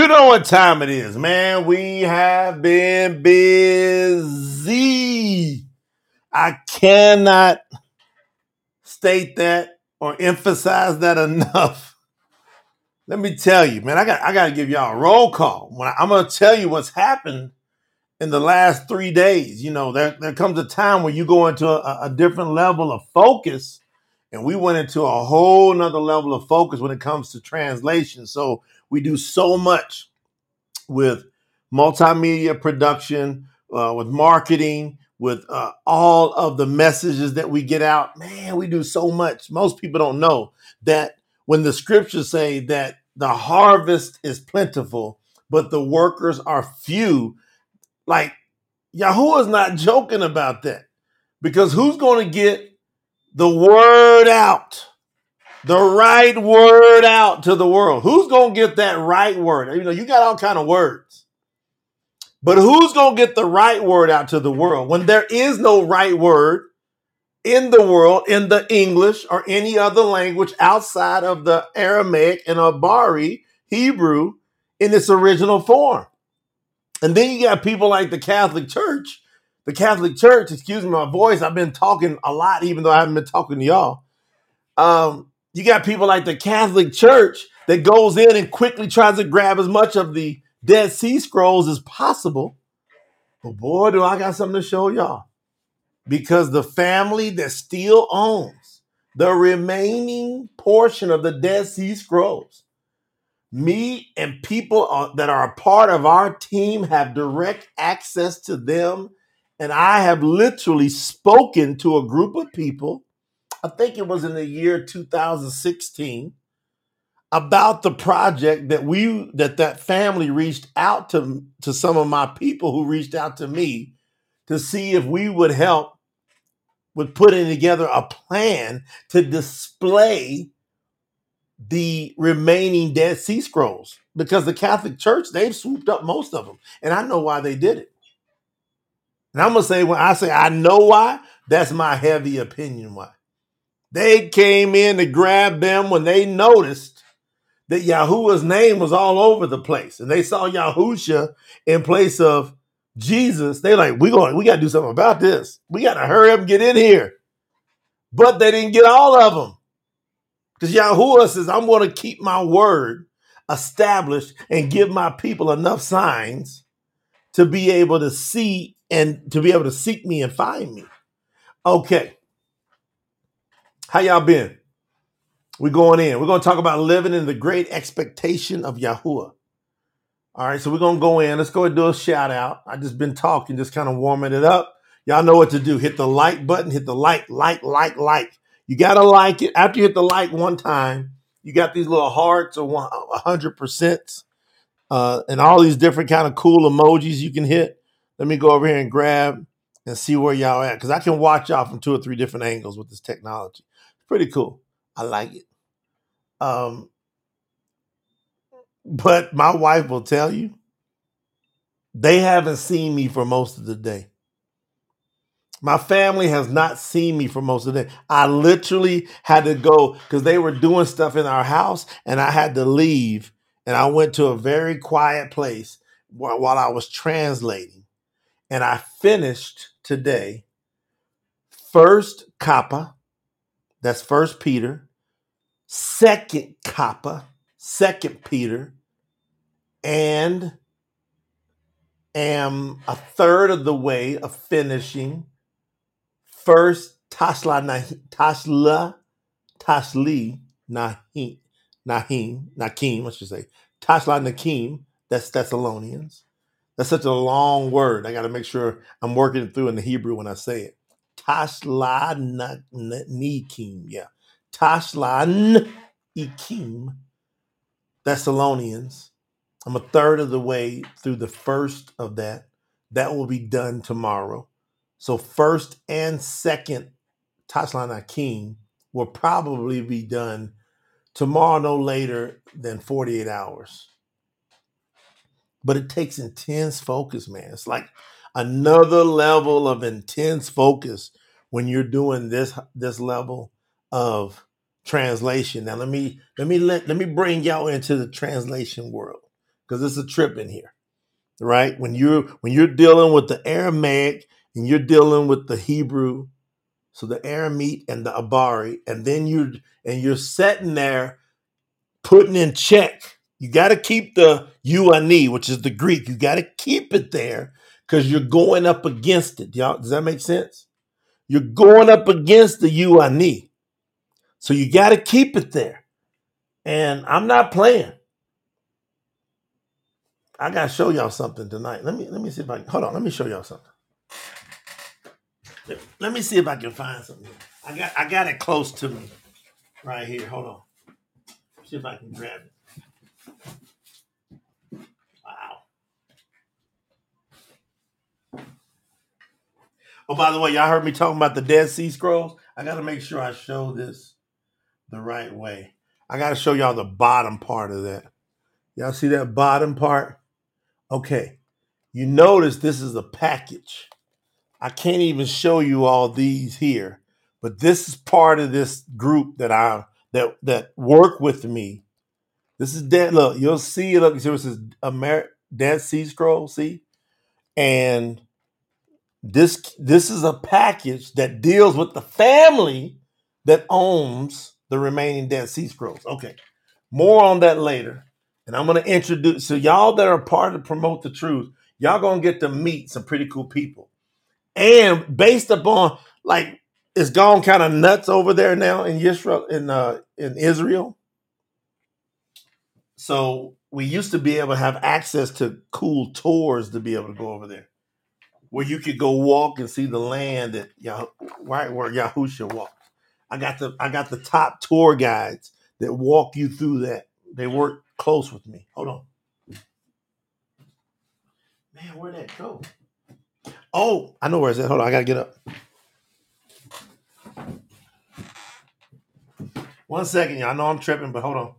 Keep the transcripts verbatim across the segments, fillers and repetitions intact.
You know what time it is, man. We have been busy. I cannot state that or emphasize that enough. Let me tell you, man, I got I got to give y'all a roll call. When I, I'm going to tell you what's happened in the last three days. You know, there, there comes a time when you go into a, a different level of focus, and we went into a whole nother level of focus when it comes to translation. So we do so much with multimedia production, uh, with marketing, with uh, all of the messages that we get out. Man, we do so much. Most people don't know that when the scriptures say that the harvest is plentiful, but the workers are few, like Yahuwah is not joking about that, because who's going to get the word out? The right word out to the world. Who's going to get that right word? You know, you got all kind of words. But who's going to get the right word out to the world when there is no right word in the world, in the English or any other language outside of the Aramaic and Abari, Hebrew, in its original form? And then you got people like the Catholic Church. The Catholic Church, excuse me, my voice, I've been talking a lot, even though I haven't been talking to y'all. Um, you got people like the Catholic Church that goes in and quickly tries to grab as much of the Dead Sea Scrolls as possible. But boy, do I got something to show y'all. Because the family that still owns the remaining portion of the Dead Sea Scrolls, me and people are, that are a part of our team have direct access to them. And I have literally spoken to a group of people, I think it was in the year two thousand sixteen, about the project that we that that family reached out to to some of my people who reached out to me to see if we would help with putting together a plan to display the remaining Dead Sea Scrolls, because the Catholic Church, they've swooped up most of them, and I know why they did it. And I'm gonna say, when I say I know why, that's my heavy opinion why. They came in to grab them when they noticed that Yahuwah's name was all over the place, and they saw Yahusha in place of Jesus. They like, we going, we got to do something about this. We got to hurry up and get in here. But they didn't get all of them, because Yahuwah says, I'm going to keep my word established and give my people enough signs to be able to see and to be able to seek me and find me. Okay. How y'all been? We're going in. We're going to talk about living in the great expectation of Yahuwah. All right, so we're going to go in. Let's go and do a shout out. I just been talking, just kind of warming it up. Y'all know what to do. Hit the like button. Hit the like, like, like, like. You got to like it. After you hit the like one time, you got these little hearts or one hundred percent uh, and all these different kind of cool emojis you can hit. Let me go over here and grab and see where y'all at, because I can watch y'all from two or three different angles with this technology. Pretty cool. I like it. Um, but my wife will tell you, they haven't seen me for most of the day. My family has not seen me for most of the day. I literally had to go because they were doing stuff in our house, and I had to leave. And I went to a very quiet place while, while I was translating. And I finished today First Kappa, that's First Peter, Second Kappa, Second Peter, and am a third of the way of finishing First Tashla Tashla Tashli Nahim Nahim Nakim, I should say Tashla Nakim. That's Thessalonians. That's such a long word. I got to make sure I'm working it through in the Hebrew when I say it. Tashla Nikim, yeah. Tashla Nikim, Thessalonians. I'm a third of the way through the first of that. That will be done tomorrow. So first and second Tashlan Akim will probably be done tomorrow, no later than forty-eight hours. But it takes intense focus, man. It's like another level of intense focus when you're doing this this level of translation. Now let me let me let, let me bring y'all into the translation world. because it's a trip in here, right? When you're when you're dealing with the Aramaic and you're dealing with the Hebrew, so the Aramite and the Abari, and then you and you're sitting there putting in check. You got to keep the Uani, which is the Greek. You got to keep it there because you're going up against it. Y'all, does that make sense? You're going up against the Uani. So you got to keep it there. And I'm not playing. I got to show y'all something tonight. Let me let me see if I can. Hold on. Let me show y'all something. Let me see if I can find something. I got I got it close to me right here. Hold on. See if I can grab it. Wow. Oh, by the way, y'all heard me talking about the Dead Sea Scrolls. I got to make sure I show this the right way. I got to show y'all the bottom part of that. Y'all see that bottom part? Okay. You notice this is a package. I can't even show you all these here, but this is part of this group that I that that work with me. This is dead. Look, you'll see it. Look, this is Amer- Dead Sea Scroll. See, and this this is a package that deals with the family that owns the remaining Dead Sea Scrolls. Okay, more on that later. And I'm going to introduce, so y'all that are part of Promote the Truth, y'all going to get to meet some pretty cool people. And based upon, like, it's gone kind of nuts over there now in Israel, in uh, in Israel. So we used to be able to have access to cool tours to be able to go over there, where you could go walk and see the land that Yah, right where Yahusha walked. I got the I got the top tour guides that walk you through that. They work close with me. Hold on, man, where'd that go? Oh, I know where it's at. Hold on, I gotta get up. One second, y'all. I know I'm tripping, but hold on.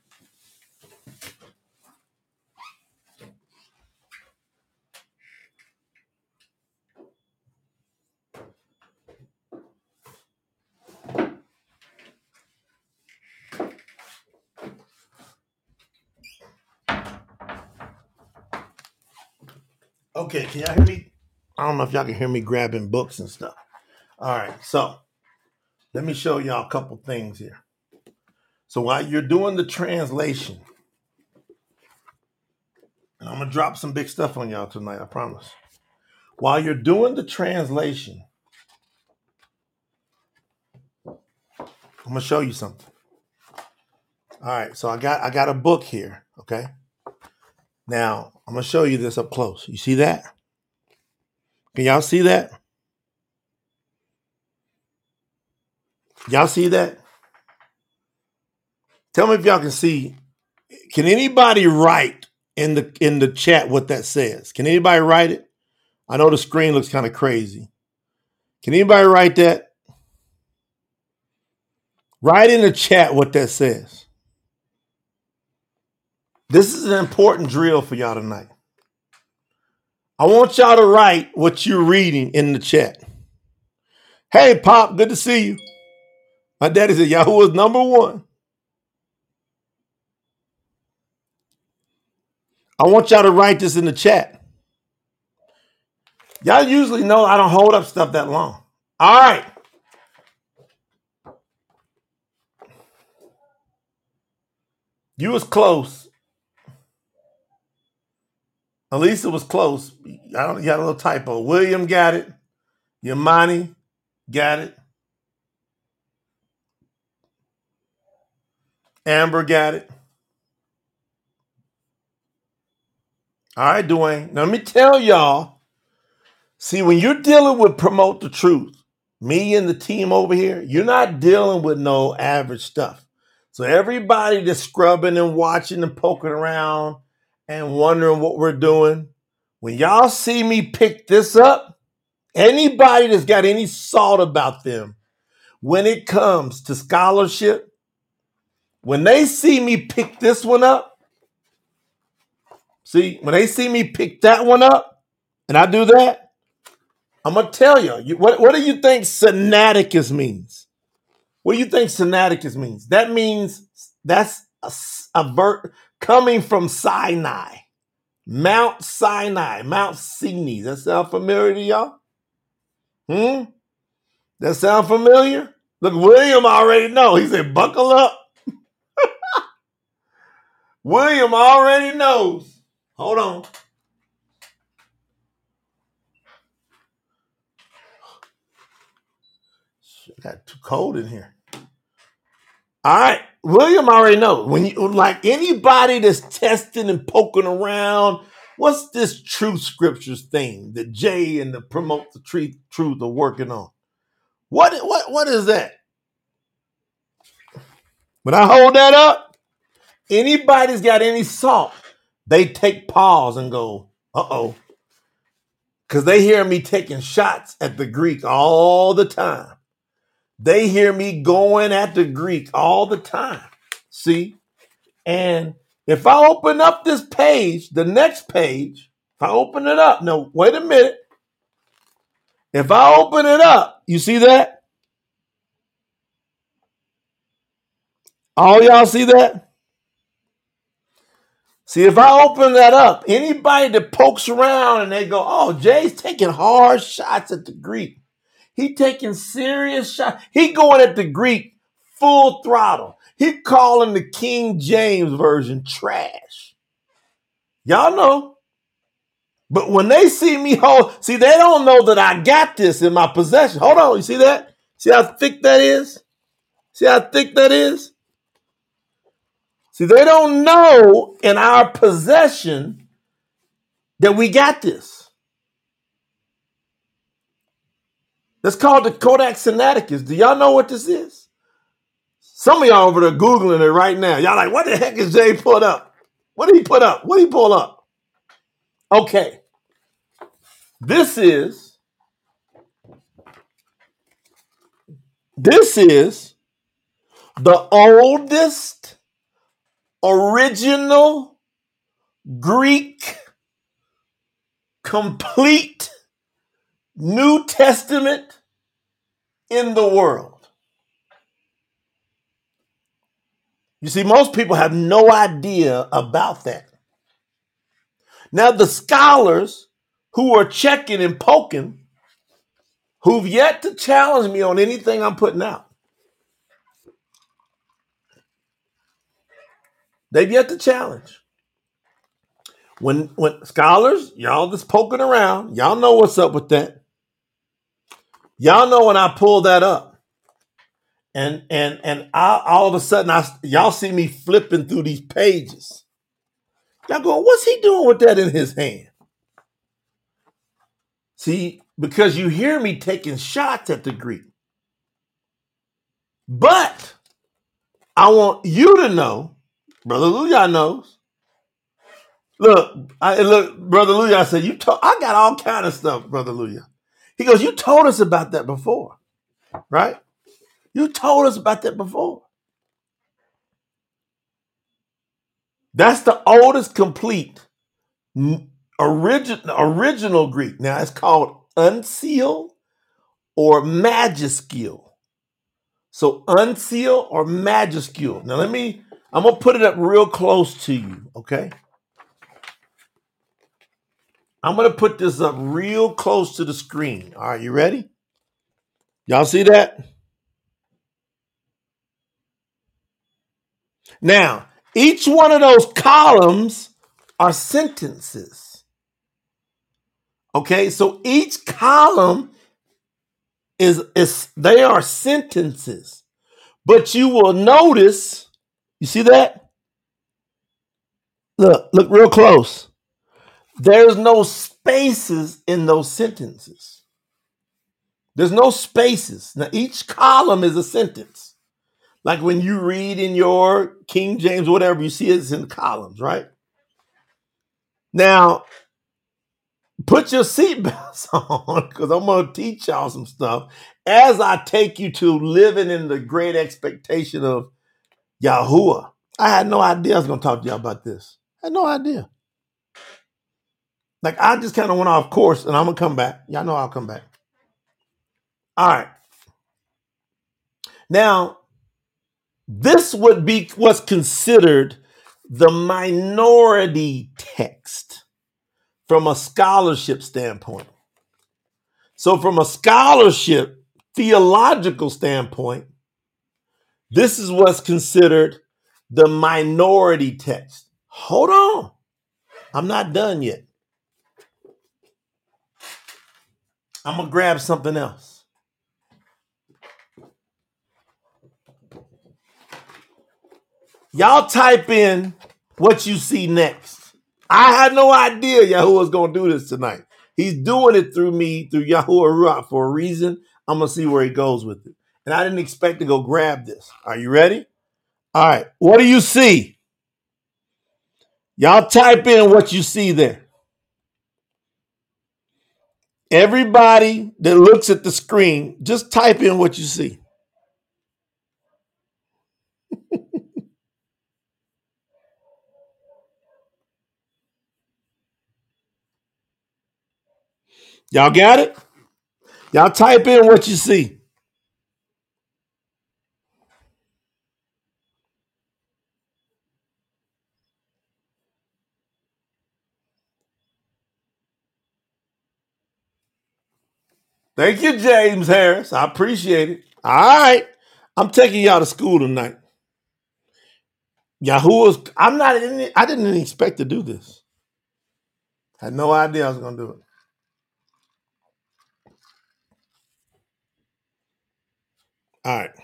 Okay, can y'all hear me? I don't know if y'all can hear me grabbing books and stuff. All right, so let me show y'all a couple things here. So while you're doing the translation, and I'm gonna drop some big stuff on y'all tonight, I promise. While you're doing the translation, I'm gonna show you something. All right, so I got I got a book here, okay? Now, I'm gonna show you this up close. You see that? Can y'all see that? Y'all see that? Tell me if y'all can see. Can anybody write in the in the chat what that says? Can anybody write it? I know the screen looks kind of crazy. Can anybody write that? Write in the chat what that says. This is an important drill for y'all tonight. I want y'all to write what you're reading in the chat. Hey, Pop, good to see you. My daddy said Yahoo is number one. I want y'all to write this in the chat. Y'all usually know I don't hold up stuff that long. All right. You was close. Elisa was close. I don't. You got a little typo. William got it. Yamani got it. Amber got it. All right, Dwayne. Now let me tell y'all. See, when you're dealing with Promote the Truth, me and the team over here, you're not dealing with no average stuff. So everybody that's scrubbing and watching and poking around and wondering what we're doing, when y'all see me pick this up, anybody that's got any salt about them, when it comes to scholarship, when they see me pick this one up, see, when they see me pick that one up, and I do that, I'm going to tell you, you what, what do you think Sinaiticus means? What do you think Sinaiticus means? That means that's a, a ver- coming from Sinai. Mount Sinai, Mount Sinai. That sound familiar to y'all? Hmm? That sound familiar? Look, William already know. He said, buckle up. William already knows. Hold on. It got too cold in here. All right. William already knows. When you like anybody that's testing and poking around, what's this Truth Scriptures thing that Jay and the Promote the Truth Truth are working on? What what what is that? When I hold that up, anybody's got any salt, they take pause and go, uh-oh. Because they hear me taking shots at the Greek all the time. They hear me going at the Greek all the time. See? And if I open up this page, the next page, if I open it up, no, wait a minute. If I open it up, you see that? All y'all see that? See, if I open that up, anybody that pokes around and they go, oh, Jay's taking hard shots at the Greek. He taking serious shots. He going at the Greek full throttle. He calling the King James Version trash. Y'all know. But when they see me hold, see, they don't know that I got this in my possession. Hold on, you see that? See how thick that is? See how thick that is? See, they don't know in our possession that we got this. That's called the Codex Sinaiticus. Do y'all know what this is? Some of y'all over there Googling it right now. Y'all like, what the heck is Jay put up? What did he put up? What did he pull up? Okay. This is, this is the oldest original Greek complete New Testament in the world. You see, most people have no idea about that. Now, the scholars who are checking and poking, who've yet to challenge me on anything I'm putting out, they've yet to challenge. When when scholars, y'all just poking around, y'all know what's up with that. Y'all know when I pull that up, and and and I, all of a sudden, I y'all see me flipping through these pages. Y'all going, what's he doing with that in his hand? See, because you hear me taking shots at the Greek. But I want you to know, Brother Luya knows. Look, I, look, Brother Luya, I said, you told, I got all kind of stuff, Brother Luya. He goes, you told us about that before, right? You told us about that before. That's the oldest complete original, original Greek. Now it's called uncial or majuscule. So uncial or majuscule. Now let me, I'm going to put it up real close to you, okay? I'm going to put this up real close to the screen. All right, you ready? Y'all see that? Now, each one of those columns are sentences. Okay, so each column is, is they are sentences. But you will notice, you see that? Look, look real close. There's no spaces in those sentences. There's no spaces. Now, each column is a sentence. Like when you read in your King James, whatever, you see it's in columns, right? Now, put your seatbelts on because I'm going to teach y'all some stuff as I take you to living in the great expectation of Yahuwah. I had no idea I was going to talk to y'all about this. I had no idea. Like, I just kind of went off course, and I'm going to come back. Y'all know I'll come back. All right. Now, this would be what's considered the minority text. from a scholarship standpoint. So from a scholarship, theological standpoint, this is what's considered the minority text. Hold on. I'm not done yet. I'm going to grab something else. Y'all type in what you see next. I had no idea Yahuwah was going to do this tonight. He's doing it through me, through Yahuwah Ruach for a reason. I'm going to see where he goes with it. And I didn't expect to go grab this. Are you ready? All right. What do you see? Y'all type in what you see there. Everybody that looks at the screen, just type in what you see. Y'all got it? Y'all type in what you see. Thank you, James Harris. I appreciate it. All right. I'm taking y'all to school tonight. Yahuwah's, I'm not, I didn't even expect to do this. Had no idea I was going to do it. All right.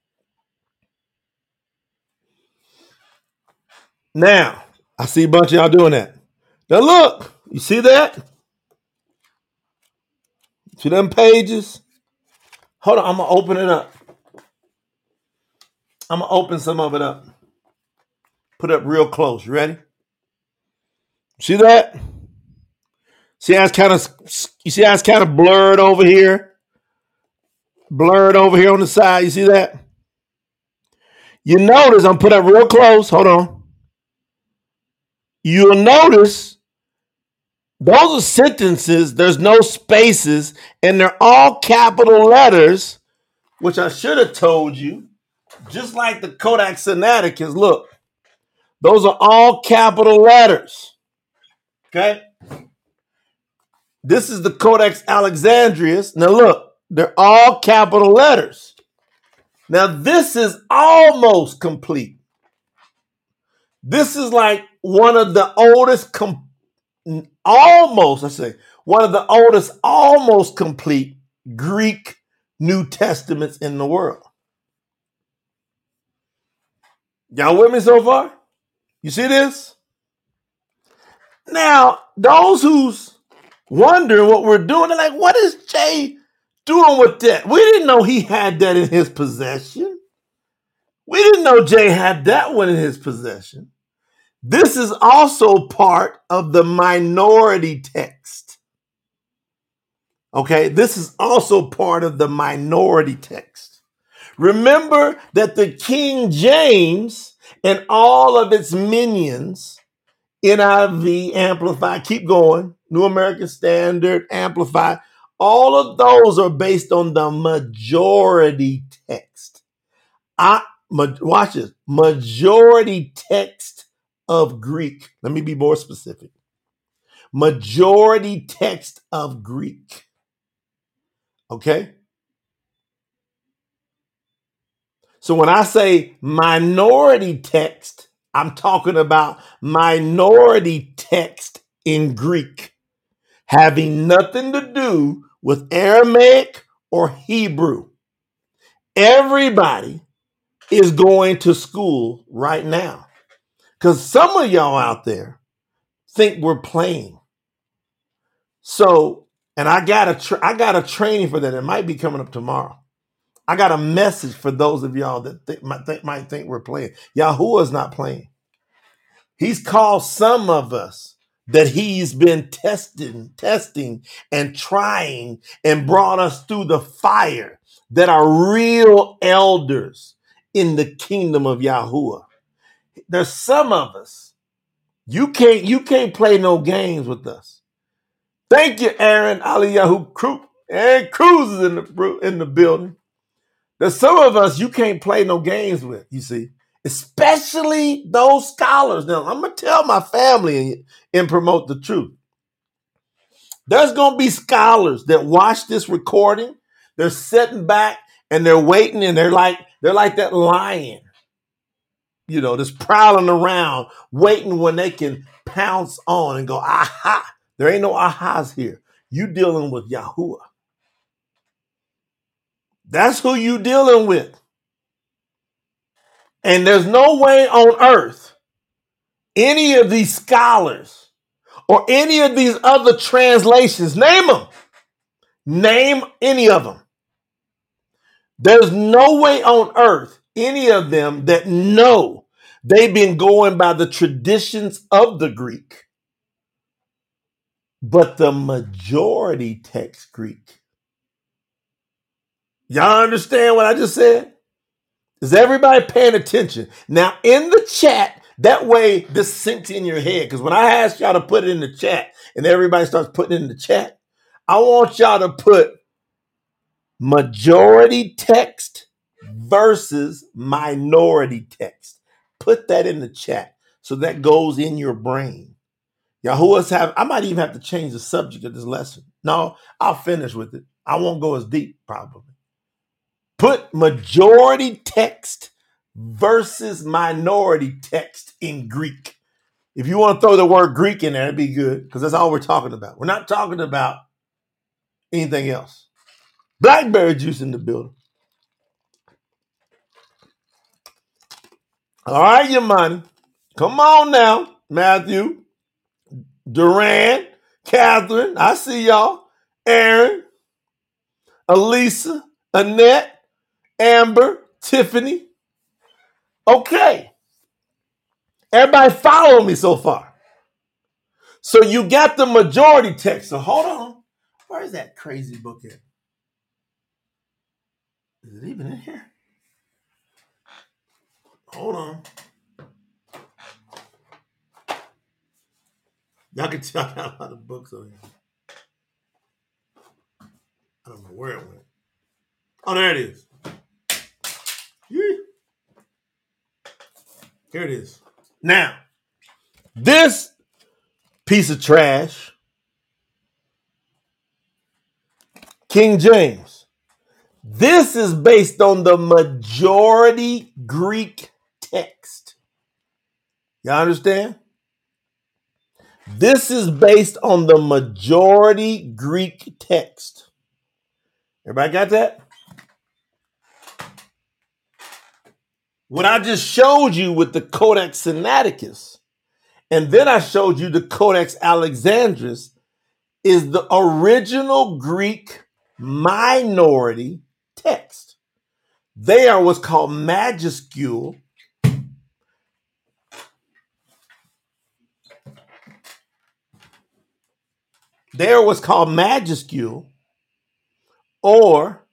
Now, I see a bunch of y'all doing that. Now look, you see that? See them pages? Hold on, I'm going to open it up. I'm going to open some of it up. Put it up real close. You ready? See that? See how it's kind of, you see how it's kind of blurred over here? Blurred over here on the side. You see that? You notice, I'm put up real close. Hold on. You'll notice those are sentences. There's no spaces, and they're all capital letters, which I should have told you. Just like the Codex Sinaiticus, look, those are all capital letters. Okay? This is the Codex Alexandrinus. Now look, they're all capital letters. Now this is almost complete. This is like one of the oldest, com- almost, I say, one of the oldest, almost complete Greek New Testaments in the world. Y'all with me so far? You see this? Now, those who's wondering what we're doing, they're like, what is Jay doing with that? We didn't know he had that in his possession. We didn't know Jay had that one in his possession. This is also part of the minority text. Okay, this is also part of the minority text. Remember that the King James and all of its minions, N I V, Amplified, keep going, New American Standard, Amplified, all of those are based on the majority text. I watch this, majority text of Greek. Let me be more specific. Majority text of Greek. Okay? So when I say minority text, I'm talking about minority text in Greek, having nothing to do with Aramaic or Hebrew. Everybody is going to school right now. Because some of y'all out there think we're playing. So, and I got a tra- I got a training for that. It might be coming up tomorrow. I got a message for those of y'all that th- might, th- might think we're playing. Yahuwah is not playing. He's called some of us that he's been testing, testing and trying and brought us through the fire that are real elders in the kingdom of Yahuwah. There's some of us. You can't, you can't play no games with us. Thank you, Aaron Aliyahu Cruz. Aaron Cruz is in the, in the building. There's some of us you can't play no games with, you see. Especially those scholars. Now, I'm going to tell my family and, and promote the truth. There's going to be scholars that watch this recording. They're sitting back and they're waiting, and they're like, they're like that lion, you know, just prowling around, waiting when they can pounce on and go, aha. There ain't no ahas here. You dealing with Yahuwah. That's who you dealing with. And there's no way on earth any of these scholars or any of these other translations, name them, name any of them. There's no way on earth any of them that know they've been going by the traditions of the Greek, but the majority text Greek. Y'all understand what I just said? Is everybody paying attention? Now, in the chat, that way this sinks in your head. Because when I ask y'all to put it in the chat and everybody starts putting it in the chat, I want y'all to put majority text versus minority text. Put that in the chat so that goes in your brain. Yahuwah's have, I might even have to change the subject of this lesson. No, I'll finish with it. I won't go as deep, probably. Put majority text versus minority text in Greek. If you want to throw the word Greek in there, it'd be good, because that's all we're talking about. We're not talking about anything else. Blackberry juice in the building. All right, Yamani. Come on now, Matthew, Duran, Catherine. I see y'all. Aaron, Elisa, Annette, Amber, Tiffany. Okay. Everybody follow me so far. So you got the majority text. So hold on. Where is that crazy book at? Is it even in here? Hold on. Y'all can tell I got a lot of books on here. I don't know where it went. Oh, there it is. Here it is. Now, this piece of trash, King James, this is based on the majority Greek text. Y'all understand? This is based on the majority Greek text. Everybody got that? What I just showed you with the Codex Sinaiticus, and then I showed you the Codex Alexandrinus, is the original Greek minority text. They are what's called majuscule. They are what's called majuscule, or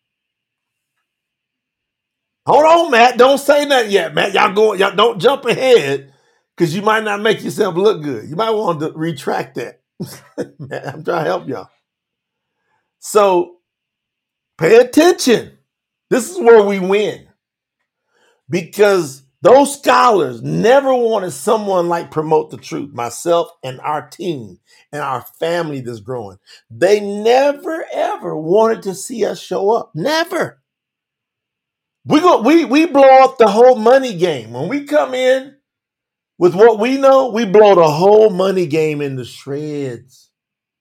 hold on, Matt. Don't say nothing yet, Matt. Y'all go. Y'all don't jump ahead, because you might not make yourself look good. You might want to retract that. Man, I'm trying to help y'all. So pay attention. This is where we win, because those scholars never wanted someone like Promote the Truth, myself and our team and our family that's growing. They never, ever wanted to see us show up. Never. We go, we we blow up the whole money game. When we come in with what we know, we blow the whole money game into shreds.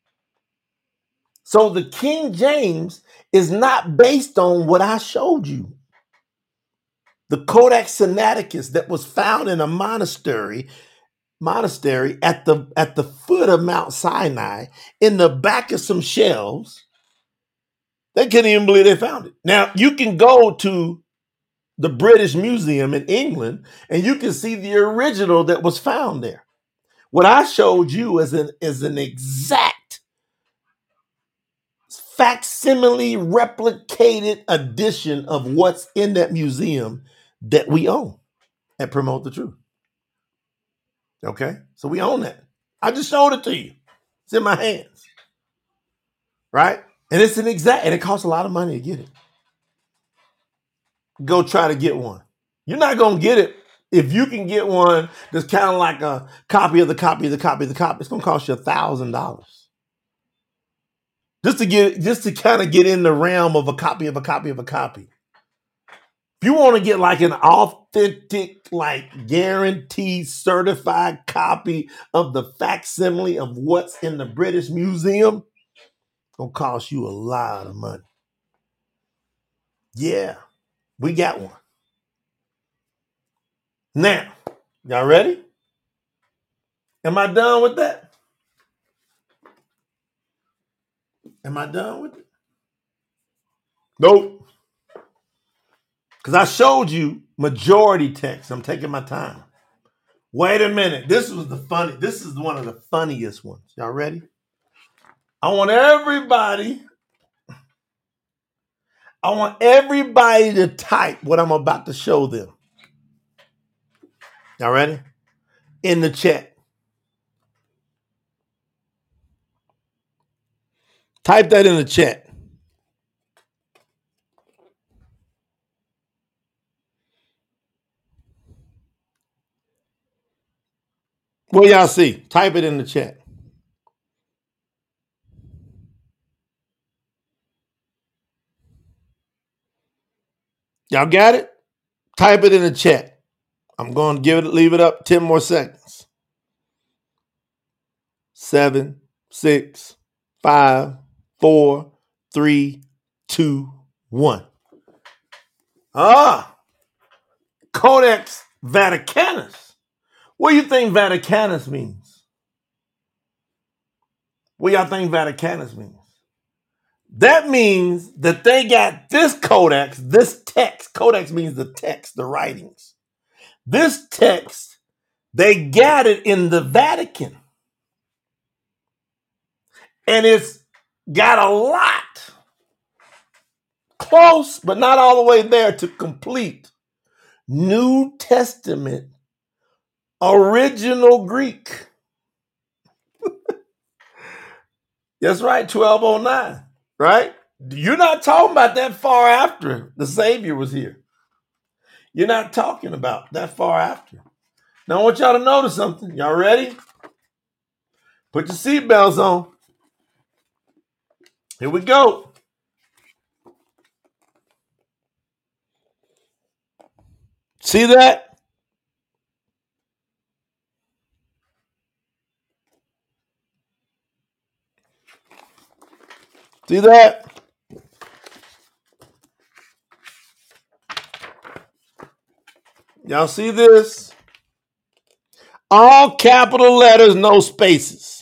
So the King James is not based on what I showed you. The Codex Sinaiticus that was found in a monastery, monastery at the at the foot of Mount Sinai, in the back of some shelves. They couldn't even believe they found it. Now, you can go to the British Museum in England, and you can see the original that was found there. What I showed you is an, is an exact facsimile replicated edition of what's in that museum that we own at Promote the Truth. Okay? So we own that. I just showed it to you. It's in my hands. Right? And it's an exact, and it costs a lot of money to get it. Go try to get one. You're not going to get it. If you can get one that's kind of like a copy of the copy of the copy of the copy, it's going to cost you a thousand dollars. Just to get, just to kind of get in the realm of a copy of a copy of a copy. If you want to get like an authentic, like guaranteed certified copy of the facsimile of what's in the British Museum, it's going to cost you a lot of money. Yeah, we got one. Now, y'all ready? Am I done with that? Am I done with it? Nope. Because I showed you majority text. I'm taking my time. Wait a minute. This was the funny. This is one of the funniest ones. Y'all ready? I want everybody. I want everybody to type what I'm about to show them. Y'all ready? In the chat. Type that in the chat. What y'all see? Type it in the chat. Y'all got it? Type it in the chat. I'm going to give it, leave it up ten more seconds. Seven, six, five, four, three, two, one. Ah, Codex Vaticanus. What do you think Vaticanus means? What y'all think Vaticanus means? That means that they got this codex, this text. Codex means the text, the writings. This text, they got it in the Vatican. And it's got a lot. Close, but not all the way there to complete. New Testament, original Greek. That's right, twelve oh nine, right? You're not talking about that far after the Savior was here. You're not talking about that far after. Now I want y'all to notice something. Y'all ready? Put your seatbelts on. Here we go. See that? See that? Y'all see this? All capital letters, no spaces.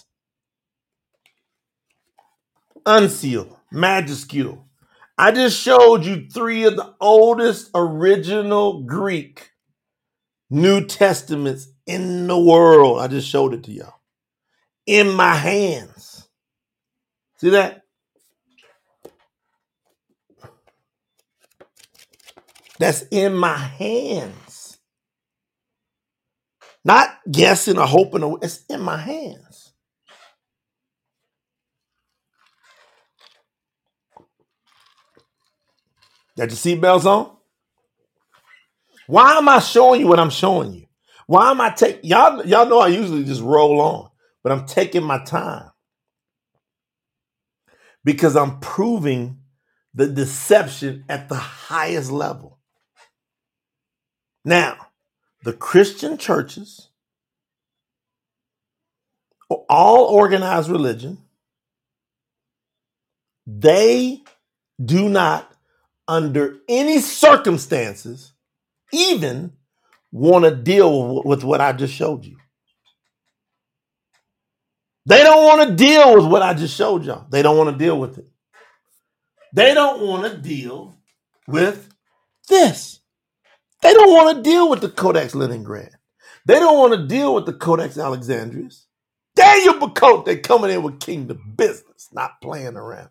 Unsealed, majuscule. I just showed you three of the oldest original Greek New Testaments in the world. I just showed it to y'all. In my hands. See that? That's in my hands. Not guessing or hoping. It's in my hands. Got your seatbelts on? Why am I showing you what I'm showing you? Why am I taking, y'all, y'all know I usually just roll on, but I'm taking my time. Because I'm proving the deception at the highest level. Now, the Christian churches, all organized religion, they do not, under any circumstances, even want to deal with what I just showed you. They don't want to deal with what I just showed y'all. They don't want to deal with it. They don't want to deal with this. They don't want to deal with the Codex Leningrad. They don't want to deal with the Codex Alexandrius. Daniel Bacote, they're coming in with kingdom business, not playing around.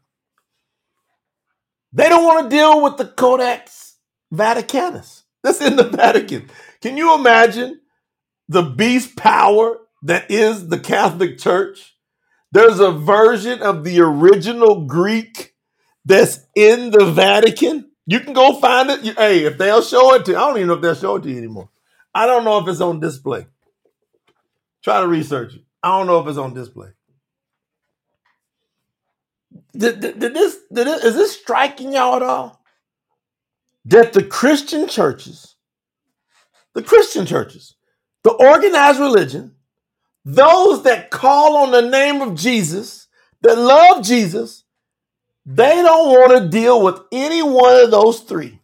They don't want to deal with the Codex Vaticanus. That's in the Vatican. Can you imagine the beast power that is the Catholic Church? There's a version of the original Greek that's in the Vatican. You can go find it. Hey, if they'll show it to you, I don't even know if they'll show it to you anymore. I don't know if it's on display. Try to research it. I don't know if it's on display. Did, did, did this, did this, is this striking y'all at all? That the Christian churches, the Christian churches, the organized religion, those that call on the name of Jesus, that love Jesus, they don't want to deal with any one of those three,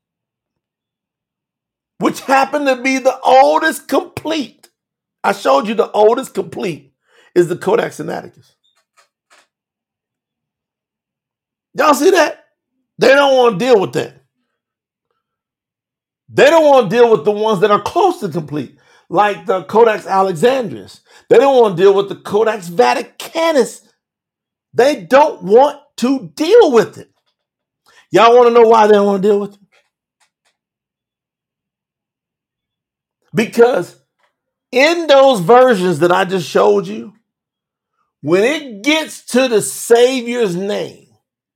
which happen to be the oldest complete. I showed you the oldest complete is the Codex Sinaiticus. Y'all see that? They don't want to deal with that. They don't want to deal with the ones that are close to complete, like the Codex Alexandrinus. They don't want to deal with the Codex Vaticanus. They don't want to deal with it. Y'all want to know why they don't want to deal with it? Because in those versions that I just showed you, when it gets to the Savior's name,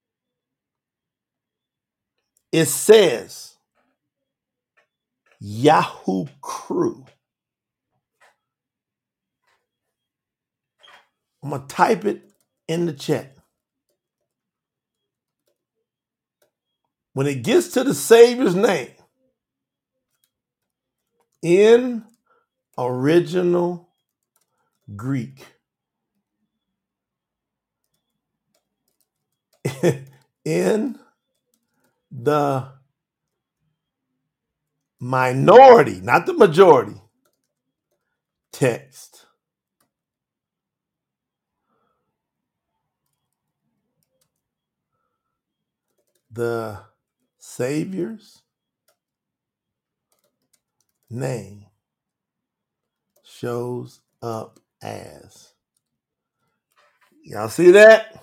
it says Yahoo Crew. I'm going to type it in the chat. When it gets to the Savior's name, in original Greek, in the minority, not the majority, text, the Savior's name shows up as. Y'all see that?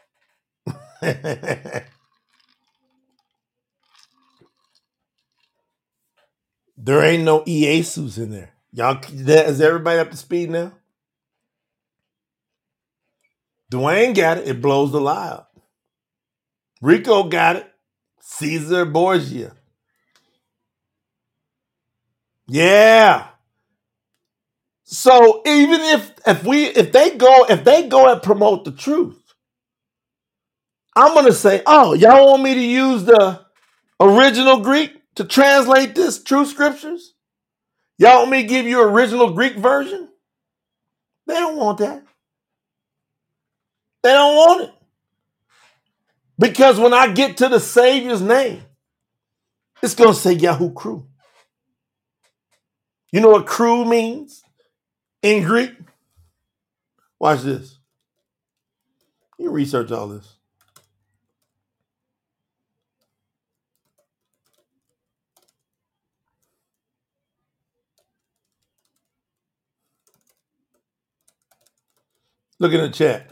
There ain't no Iesus in there. Y'all, is everybody up to speed now? Dwayne got it. It blows the lie up. Rico got it. Caesar Borgia. Yeah. So even if if we if they go if they go and promote the truth, I'm gonna say, oh, y'all want me to use the original Greek to translate this true scriptures? Y'all want me to give you original Greek version? They don't want that. They don't want it. Because when I get to the Savior's name, it's gonna say Yahoo Crew. You know what crew means in Greek? Watch this. You research all this. Look in the chat.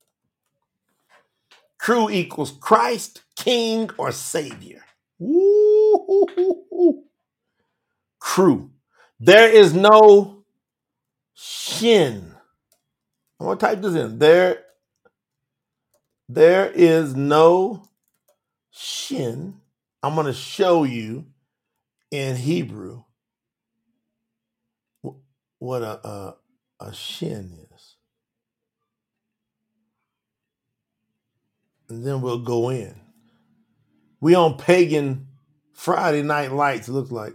Crew equals Christ, King, or Savior. Woo-hoo-hoo-hoo. Crew. There is no shin. I'm going to type this in. There, there is no shin. I'm going to show you in Hebrew what a, a, a shin is. And then we'll go in. We on pagan Friday Night Lights, it looks like.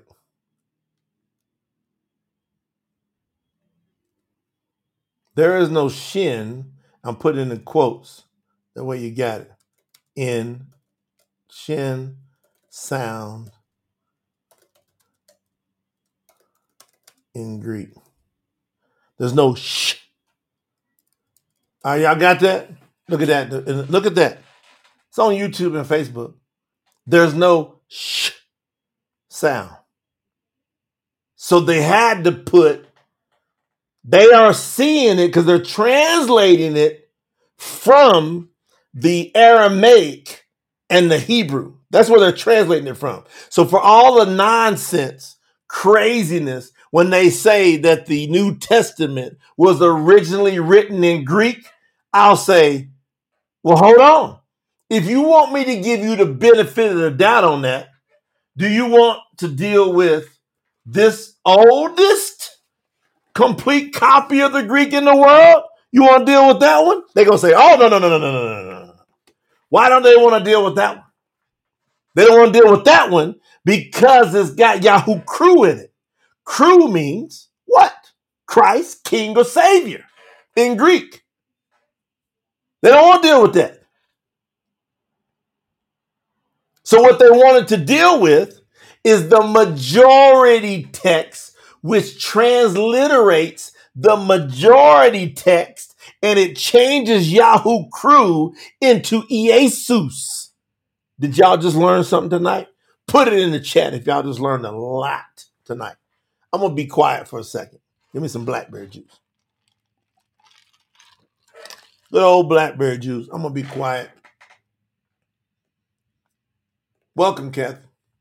There is no shin. I'm putting it in quotes. That way you got it. In shin sound in Greek. There's no sh. All right, y'all got that? Look at that. Look at that. It's on YouTube and Facebook. There's no sh sound. So they had to put, they are seeing it because they're translating it from the Aramaic and the Hebrew. That's where they're translating it from. So for all the nonsense, craziness, when they say that the New Testament was originally written in Greek, I'll say, well, hold on. If you want me to give you the benefit of the doubt on that, do you want to deal with this oldest complete copy of the Greek in the world? You want to deal with that one? They're going to say, oh, no, no, no, no, no, no, no, no. Why don't they want to deal with that one? They don't want to deal with that one because it's got Yahoo Crew in it. Crew means what? Christ, King or Savior in Greek. They don't want to deal with that. So what they wanted to deal with is the majority text, which transliterates the majority text, and it changes Yahoo Crew into Jesus. Did y'all just learn something tonight? Put it in the chat if y'all just learned a lot tonight. I'm going to be quiet for a second. Give me some blackberry juice. Good old blackberry juice. I'm going to be quiet. Welcome, Kathy.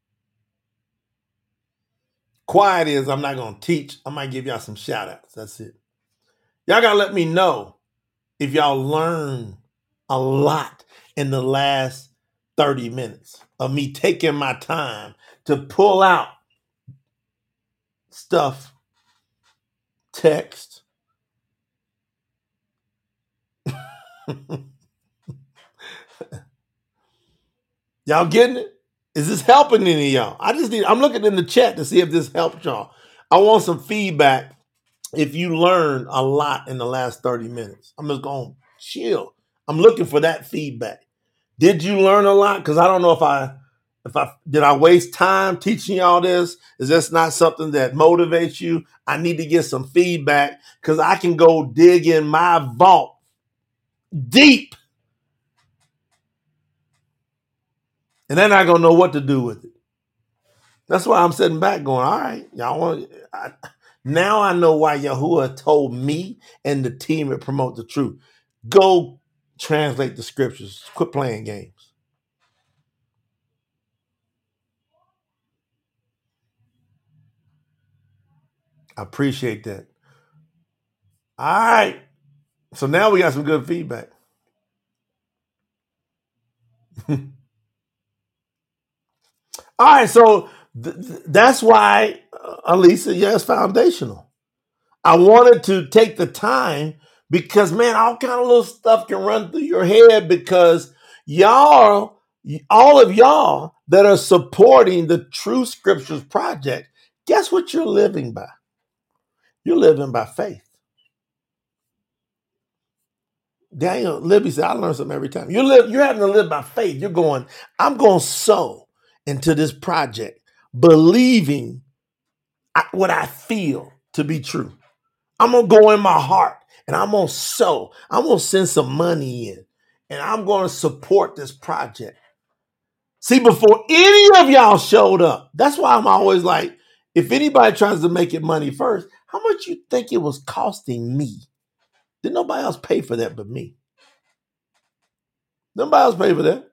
Quiet is I'm not going to teach. I might give y'all some shout outs. That's it. Y'all got to let me know if y'all learn a lot in the last thirty minutes of me taking my time to pull out stuff, text. Y'all getting it? Is this helping any of y'all? I just need, I'm looking in the chat to see if this helped y'all. I want some feedback if you learned a lot in the last thirty minutes. I'm just going to chill. I'm looking for that feedback. Did you learn a lot? Because I don't know if I, if I, did I waste time teaching y'all this? Is this not something that motivates you? I need to get some feedback because I can go dig in my vault deep and they're not going to know what to do with it. That's why I'm sitting back going, all right, y'all want, I, now I know why Yahuwah told me and the team at Promote the Truth, go translate the scriptures. Quit playing games. I appreciate that. All right. So now we got some good feedback. All right. So th- th- that's why, uh, Alisa, yeah, it's foundational. I wanted to take the time because, man, all kind of little stuff can run through your head because y'all, all of y'all that are supporting the True Scriptures Project, guess what you're living by? You're living by faith. Daniel Libby said, I learn something every time. You live, you're having to live by faith. You're going, I'm going to sow into this project, believing what I feel to be true. I'm going to go in my heart and I'm going to sow. I'm going to send some money in and I'm going to support this project. See, before any of y'all showed up, that's why I'm always like, if anybody tries to make it money first, how much you think it was costing me? Did nobody else pay for that but me? Nobody else pay for that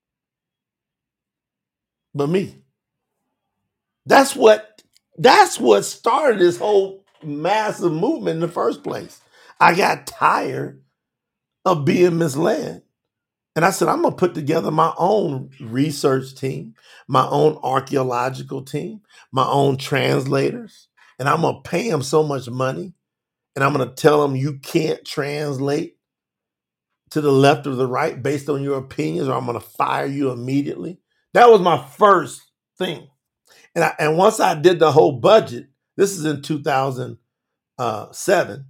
but me. That's what that's what started this whole massive movement in the first place. I got tired of being misled. And I said, I'm going to put together my own research team, my own archaeological team, my own translators, and I'm going to pay them so much money. And I'm going to tell them you can't translate to the left or the right based on your opinions, or I'm going to fire you immediately. That was my first thing. And, I, and once I did the whole budget, this is in two thousand seven.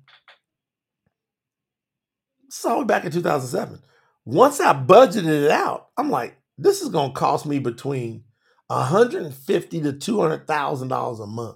It's all the way back in two thousand seven. Once I budgeted it out, I'm like, this is going to cost me between one hundred fifty thousand to two hundred thousand dollars a month.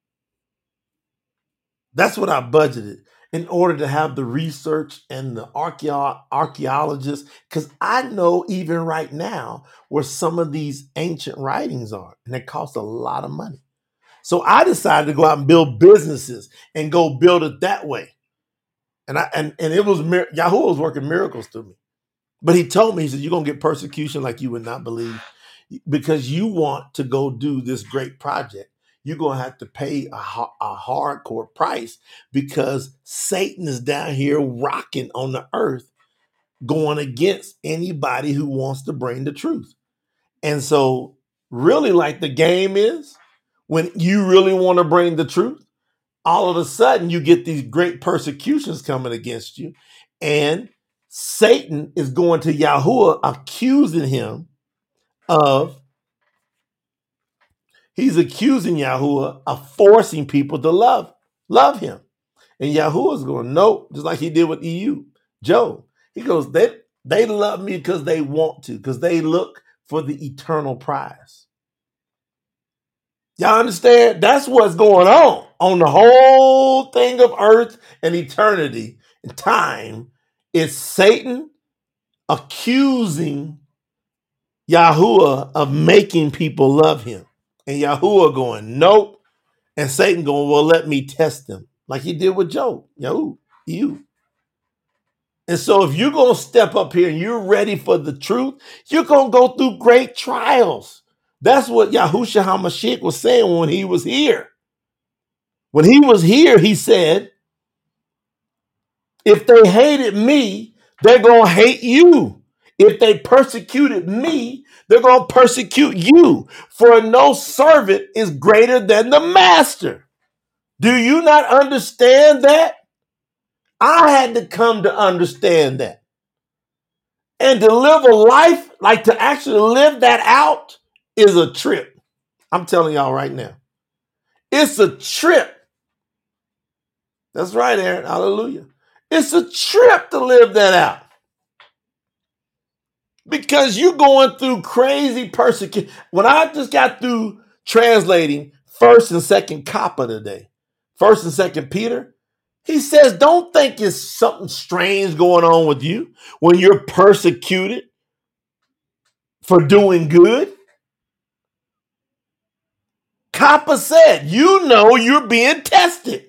That's what I budgeted in order to have the research and the archeo- archaeologists, because I know even right now where some of these ancient writings are, and it costs a lot of money. So I decided to go out and build businesses and go build it that way. And I and, and it was Yahuwah was working miracles through me. But he told me, he said, you're going to get persecution like you would not believe because you want to go do this great project. You're going to have to pay a, a hardcore price because Satan is down here rocking on the earth, going against anybody who wants to bring the truth. And so really, like the game is, when you really want to bring the truth, all of a sudden you get these great persecutions coming against you. And Satan is going to Yahuwah, accusing him of, he's accusing Yahuwah of forcing people to love, love him. And Yahuwah's going, nope, just like he did with E U, Job. He goes, they, they love me because they want to, because they look for the eternal prize. Y'all understand? That's what's going on on the whole thing of earth and eternity and time. It's Satan accusing Yahuwah of making people love him. And Yahuwah going, nope. And Satan going, well, let me test them. Like he did with Job. Yahuwah, you. And so if you're going to step up here and you're ready for the truth, you're going to go through great trials. That's what Yahushua HaMashiach was saying when he was here. When he was here, he said, if they hated me, they're going to hate you. If they persecuted me, they're going to persecute you. For no servant is greater than the master. Do you not understand that? I had to come to understand that. And to live a life, like to actually live that out, is a trip. I'm telling y'all right now. It's a trip. That's right, Aaron. Hallelujah. It's a trip to live that out. Because you're going through crazy persecution. When I just got through translating First and Second Kappa today, First and Second Peter, he says, don't think it's something strange going on with you when you're persecuted for doing good. Kappa said, you know you're being tested.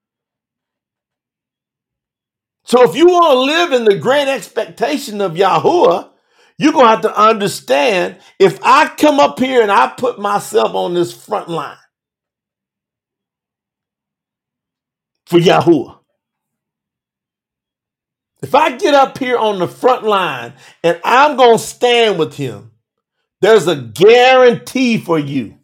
So if you want to live in the great expectation of Yahuwah, you're going to have to understand, if I come up here and I put myself on this front line for Yahuwah, if I get up here on the front line and I'm going to stand with him, there's a guarantee for you.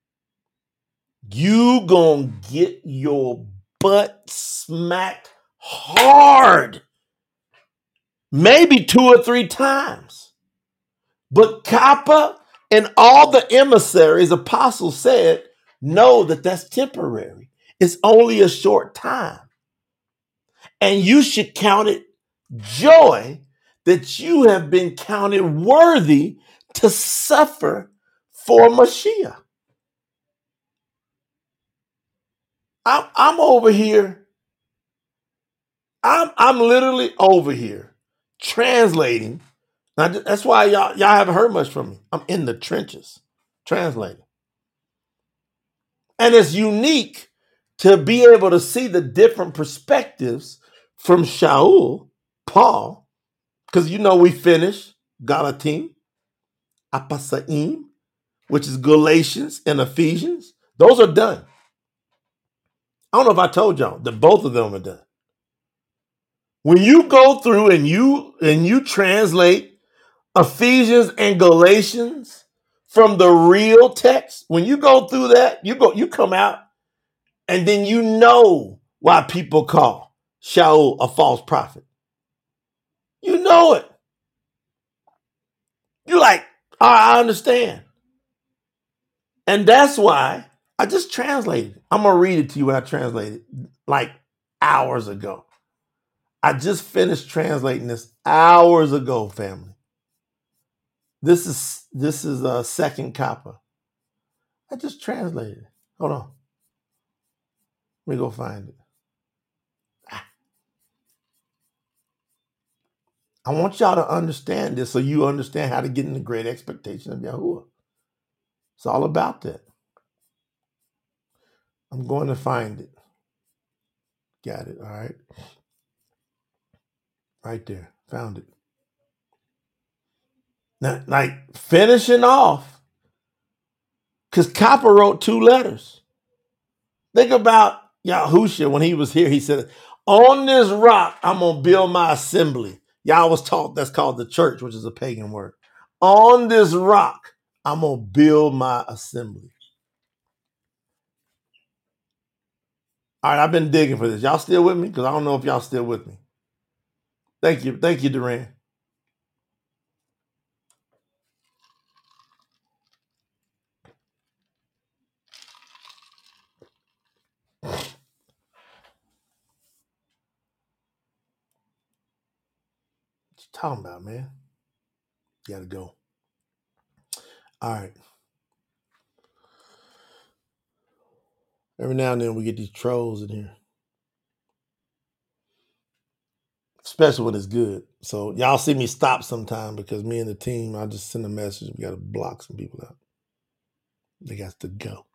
You going to get your butt smacked hard. Maybe two or three times. But Kappa and all the emissaries, apostles said, know that that's temporary. It's only a short time. And you should count it joy that you have been counted worthy to suffer for Mashiach. I'm, I'm over here. I'm, I'm literally over here translating. Now, that's why y'all, y'all haven't heard much from me. I'm in the trenches translating. And it's unique to be able to see the different perspectives from Shaul, Paul, because you know we finished Galatim, Apasaim, which is Galatians and Ephesians. Those are done. I don't know if I told y'all that both of them are done. When you go through and you and you translate Ephesians and Galatians from the real text, when you go through that, you go, you come out, and then you know why people call Shaul a false prophet. You know it. You're like, oh, I understand. And that's why I just translated. I'm going to read it to you what I translated like hours ago. I just finished translating this hours ago, family. This is this is a second Kappa. I just translated it. Hold on. Let me go find it. I want y'all to understand this so you understand how to get in the great expectation of Yahuwah. It's all about that. I'm going to find it. Got it. All right. Right there. Found it. Now, like finishing off, because Kappa wrote two letters. Think about Yahushua when he was here. He said, on this rock, I'm going to build my assembly. Y'all was taught that's called the church, which is a pagan word. On this rock, I'm going to build my assembly. All right, I've been digging for this. Y'all still with me? Because I don't know if y'all still with me. Thank you. Thank you, Duran. What you talking about, man? You gotta go. All right. Every now and then we get these trolls in here. Especially when it's good. So y'all see me stop sometime because me and the team, I just send a message. We gotta block some people out. They got to go.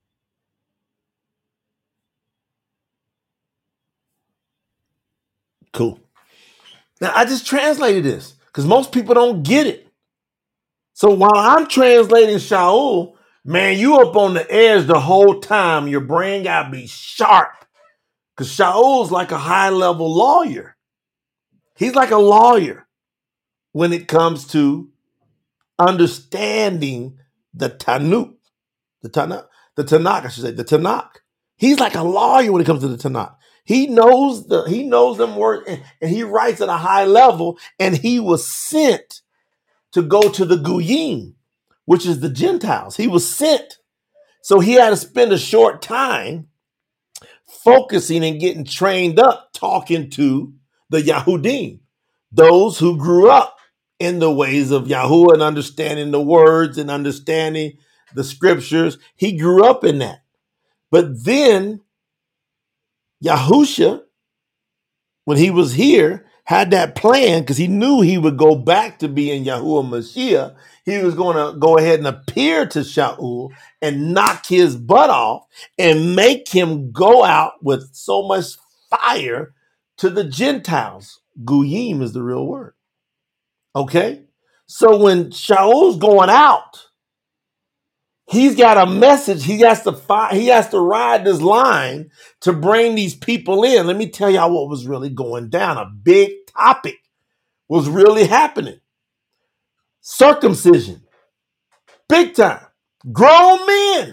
Cool. Now I just translated this because most people don't get it. So while I'm translating Shaul, man, you up on the edge the whole time. Your brain gotta be sharp. Because Shaul's like a high-level lawyer. He's like a lawyer when it comes to understanding the Tanakh. The Tanakh, the Tanakh, I should say, the Tanakh. He's like a lawyer when it comes to the Tanakh. He knows the he knows them words and, and he writes at a high level, and he was sent to go to the Goyim, which is the Gentiles. He was sent. So he had to spend a short time focusing and getting trained up talking to the Yahudim, those who grew up in the ways of Yahuwah and understanding the words and understanding the scriptures. He grew up in that. But then Yahusha, when he was here, had that plan because he knew he would go back to being Yahuwah Mashiach. He was going to go ahead and appear to Shaul and knock his butt off and make him go out with so much fire to the Gentiles. Goyim is the real word. Okay? So when Shaul's going out, he's got a message. He has to fi- he has to ride this line to bring these people in. Let me tell y'all what was really going down. A big topic was really happening. Circumcision. Big time. Grown men.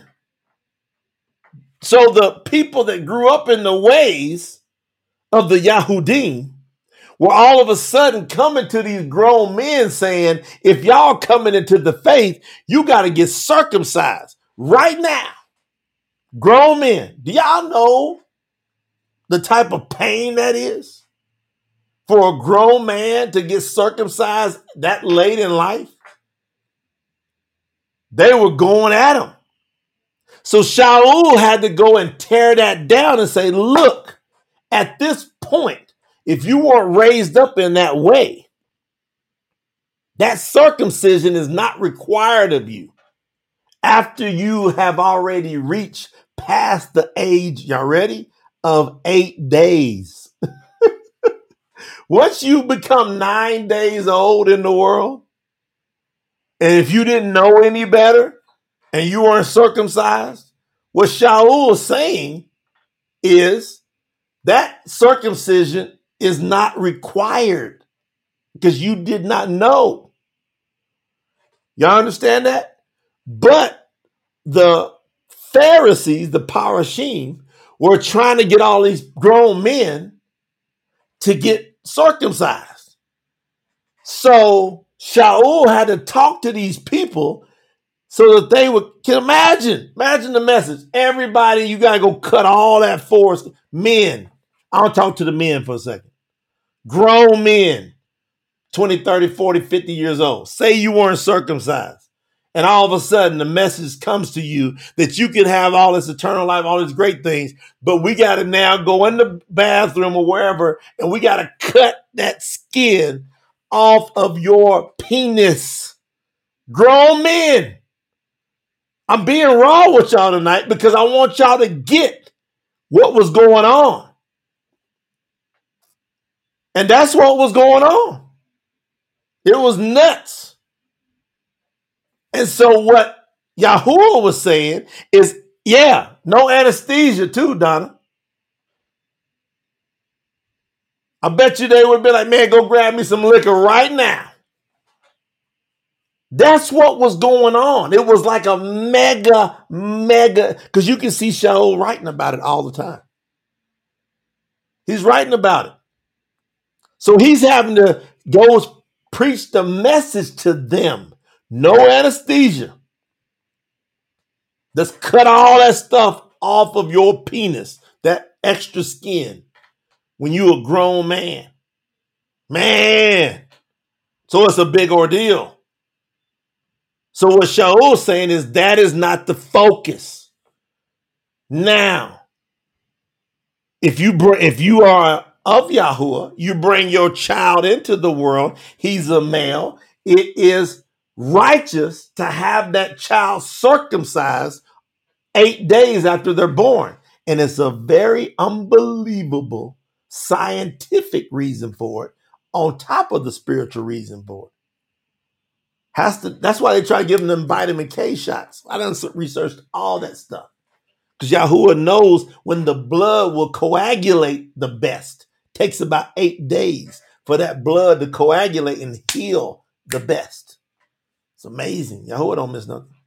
So the people that grew up in the ways of the Yahudim were all of a sudden coming to these grown men saying, if y'all coming into the faith, you got to get circumcised right now. Grown men. Do y'all know the type of pain that is for a grown man to get circumcised that late in life? They were going at him. So Shaul had to go and tear that down and say, look, at this point, if you weren't raised up in that way, that circumcision is not required of you after you have already reached past the age, y'all ready, of eight days. Once you become nine days old in the world, and if you didn't know any better and you weren't circumcised, what Shaul is saying is that circumcision is not required because you did not know. Y'all understand that? But the Pharisees, the Parashim, were trying to get all these grown men to get circumcised. So Shaul had to talk to these people so that they would, can imagine, imagine the message. Everybody, you got to go cut all that forest. Men. I'll talk to the men for a second. Grown men, twenty, thirty, forty, fifty years old. Say you weren't circumcised. And all of a sudden the message comes to you that you can have all this eternal life, all these great things, but we got to now go in the bathroom or wherever, and we got to cut that skin off of your penis. Grown men. I'm being raw with y'all tonight because I want y'all to get what was going on. And that's what was going on. It was nuts. And so what Yahuwah was saying is, yeah, no anesthesia too, Donna. I bet you they would be like, man, go grab me some liquor right now. That's what was going on. It was like a mega, mega, because you can see Shaul writing about it all the time. He's writing about it. So he's having to go preach the message to them. No anesthesia. Let's cut all that stuff off of your penis, that extra skin, when you're a grown man. Man. So it's a big ordeal. So what Shaul's saying is that is not the focus. Now, if you bring, if you are of Yahuwah, you bring your child into the world, he's a male, it is righteous to have that child circumcised eight days after they're born. And it's a very unbelievable scientific reason for it, on top of the spiritual reason for it. Has to, that's why they try giving them vitamin K shots. I done researched all that stuff. Because Yahuwah knows when the blood will coagulate the best. Takes about eight days for that blood to coagulate and heal the best. It's amazing. Yahuwah don't miss nothing.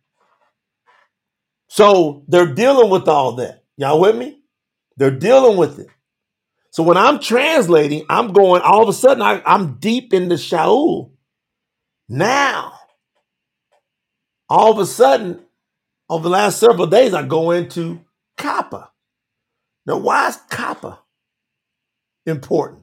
So they're dealing with all that. Y'all with me? They're dealing with it. So when I'm translating, I'm going, all of a sudden, I, I'm deep into Shaul. Now, all of a sudden, over the last several days, I go into Kappa. Now, why is Kappa important?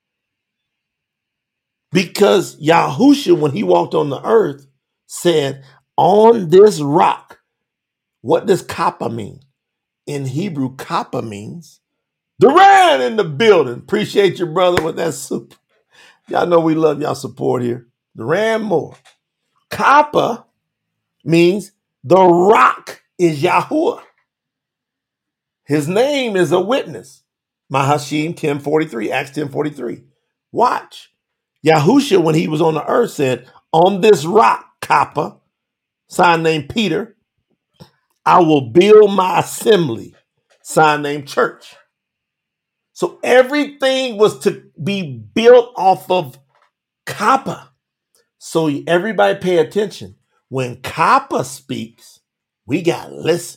Because Yahusha, when he walked on the earth, said, on this rock. What does Kappa mean? In Hebrew, Kappa means Duran in the building. Appreciate your brother with that soup. Y'all know we love y'all support here. Duran Moore. Kappa means the rock is Yahuwah. His name is a witness. Mahashim ten forty-three, Acts ten forty-three. Watch. Yahusha, when he was on the earth, said, on this rock, Kappa, sign named Peter, I will build my assembly, sign named church. So everything was to be built off of Kappa. So everybody pay attention. When Kappa speaks, we got to listen.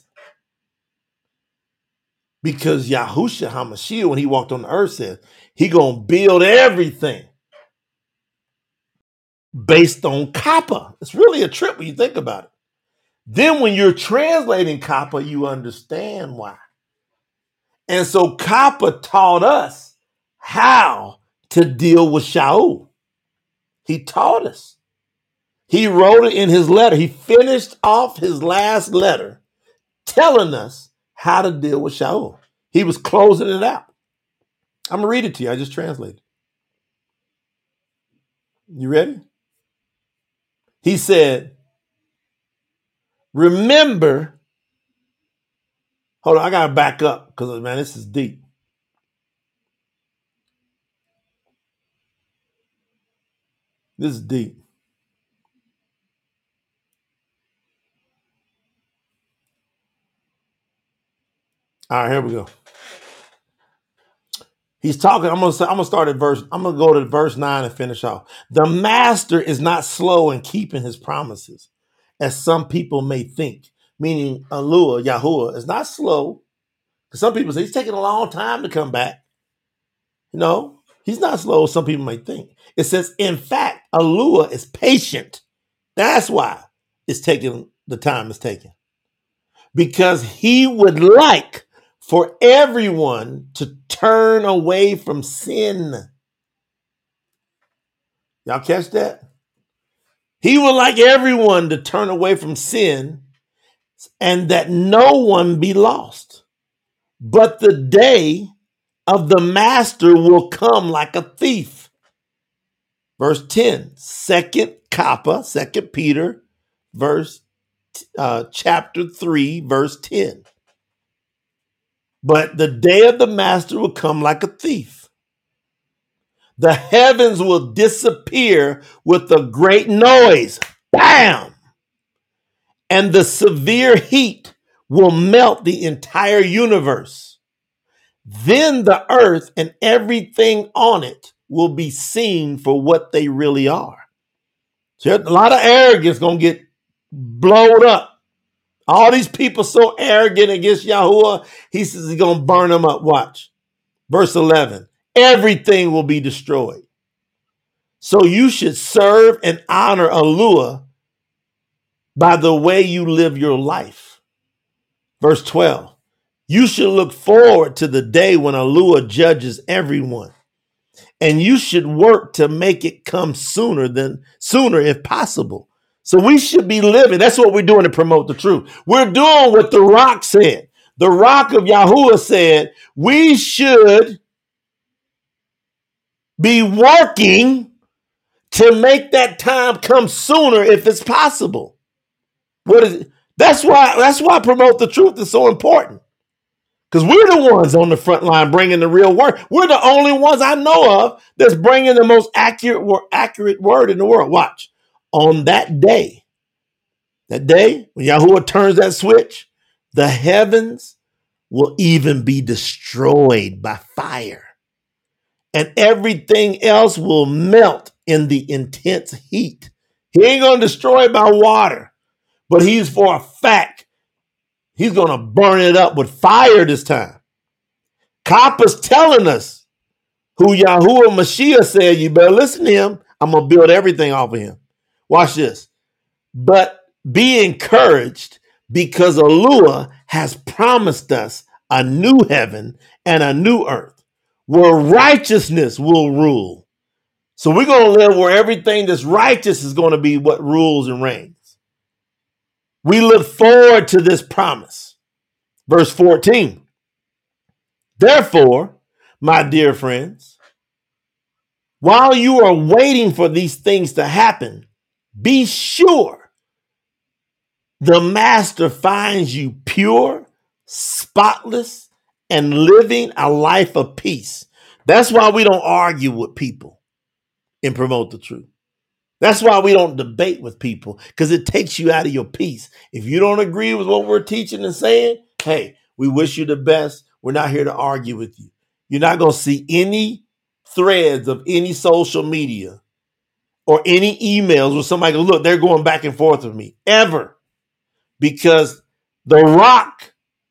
Because Yahusha HaMashiach, when he walked on the earth, said he going to build everything based on Kappa. It's really a trip when you think about it. Then when you're translating Kappa, you understand why. And so Kappa taught us how to deal with Shaul. He taught us. He wrote it in his letter. He finished off his last letter telling us how to deal with Shaul. He was closing it out. I'm going to read it to you. I just translated. You ready? He said, remember, hold on, I got to back up because, man, this is deep. This is deep. All right, here we go. He's talking. I'm gonna. I'm gonna start at verse. I'm gonna go to verse nine and finish off. The master is not slow in keeping his promises, as some people may think. Meaning, Alua, Yahuwah, is not slow. Because some people say he's taking a long time to come back. No, he's not slow. Some people may think. It says, in fact, Alua is patient. That's why it's taking the time it's taking. Because he would like for everyone to turn away from sin. Y'all catch that? He would like everyone to turn away from sin and that no one be lost. But the day of the master will come like a thief. Verse ten, second Kappa, second Peter, verse uh, chapter three, verse ten. But the day of the master will come like a thief. The heavens will disappear with a great noise. Bam! And the severe heat will melt the entire universe. Then the earth and everything on it will be seen for what they really are. So a lot of arrogance going to get blown up. All these people so arrogant against Yahuwah, he says he's going to burn them up. Watch. Verse eleven. Everything will be destroyed. So you should serve and honor Allua by the way you live your life. Verse twelve, you should look forward to the day when Allua judges everyone. And you should work to make it come sooner than sooner if possible. So we should be living. That's what we're doing to promote the truth. We're doing what the Rock said. The Rock of Yahuwah said, we should be working to make that time come sooner if it's possible. What is it? That's why, that's why promote the truth is so important. Because we're the ones on the front line bringing the real word. We're the only ones I know of that's bringing the most accurate, accurate word in the world. Watch. On that day, that day when Yahuwah turns that switch, the heavens will even be destroyed by fire. And everything else will melt in the intense heat. He ain't going to destroy it by water, but he's for a fact. He's going to burn it up with fire this time. Kappa's telling us who Yahuwah Mashiach said, you better listen to him. I'm going to build everything off of him. Watch this. But be encouraged because Allua has promised us a new heaven and a new earth where righteousness will rule. So we're going to live where everything that's righteous is going to be what rules and reigns. We look forward to this promise. Verse fourteen. Therefore, my dear friends, while you are waiting for these things to happen, be sure the Master finds you pure, spotless, and living a life of peace. That's why we don't argue with people and promote the truth. That's why we don't debate with people, because it takes you out of your peace. If you don't agree with what we're teaching and saying, hey, we wish you the best. We're not here to argue with you. You're not going to see any threads of any social media or any emails where somebody goes, look, they're going back and forth with me, ever. Because the Rock,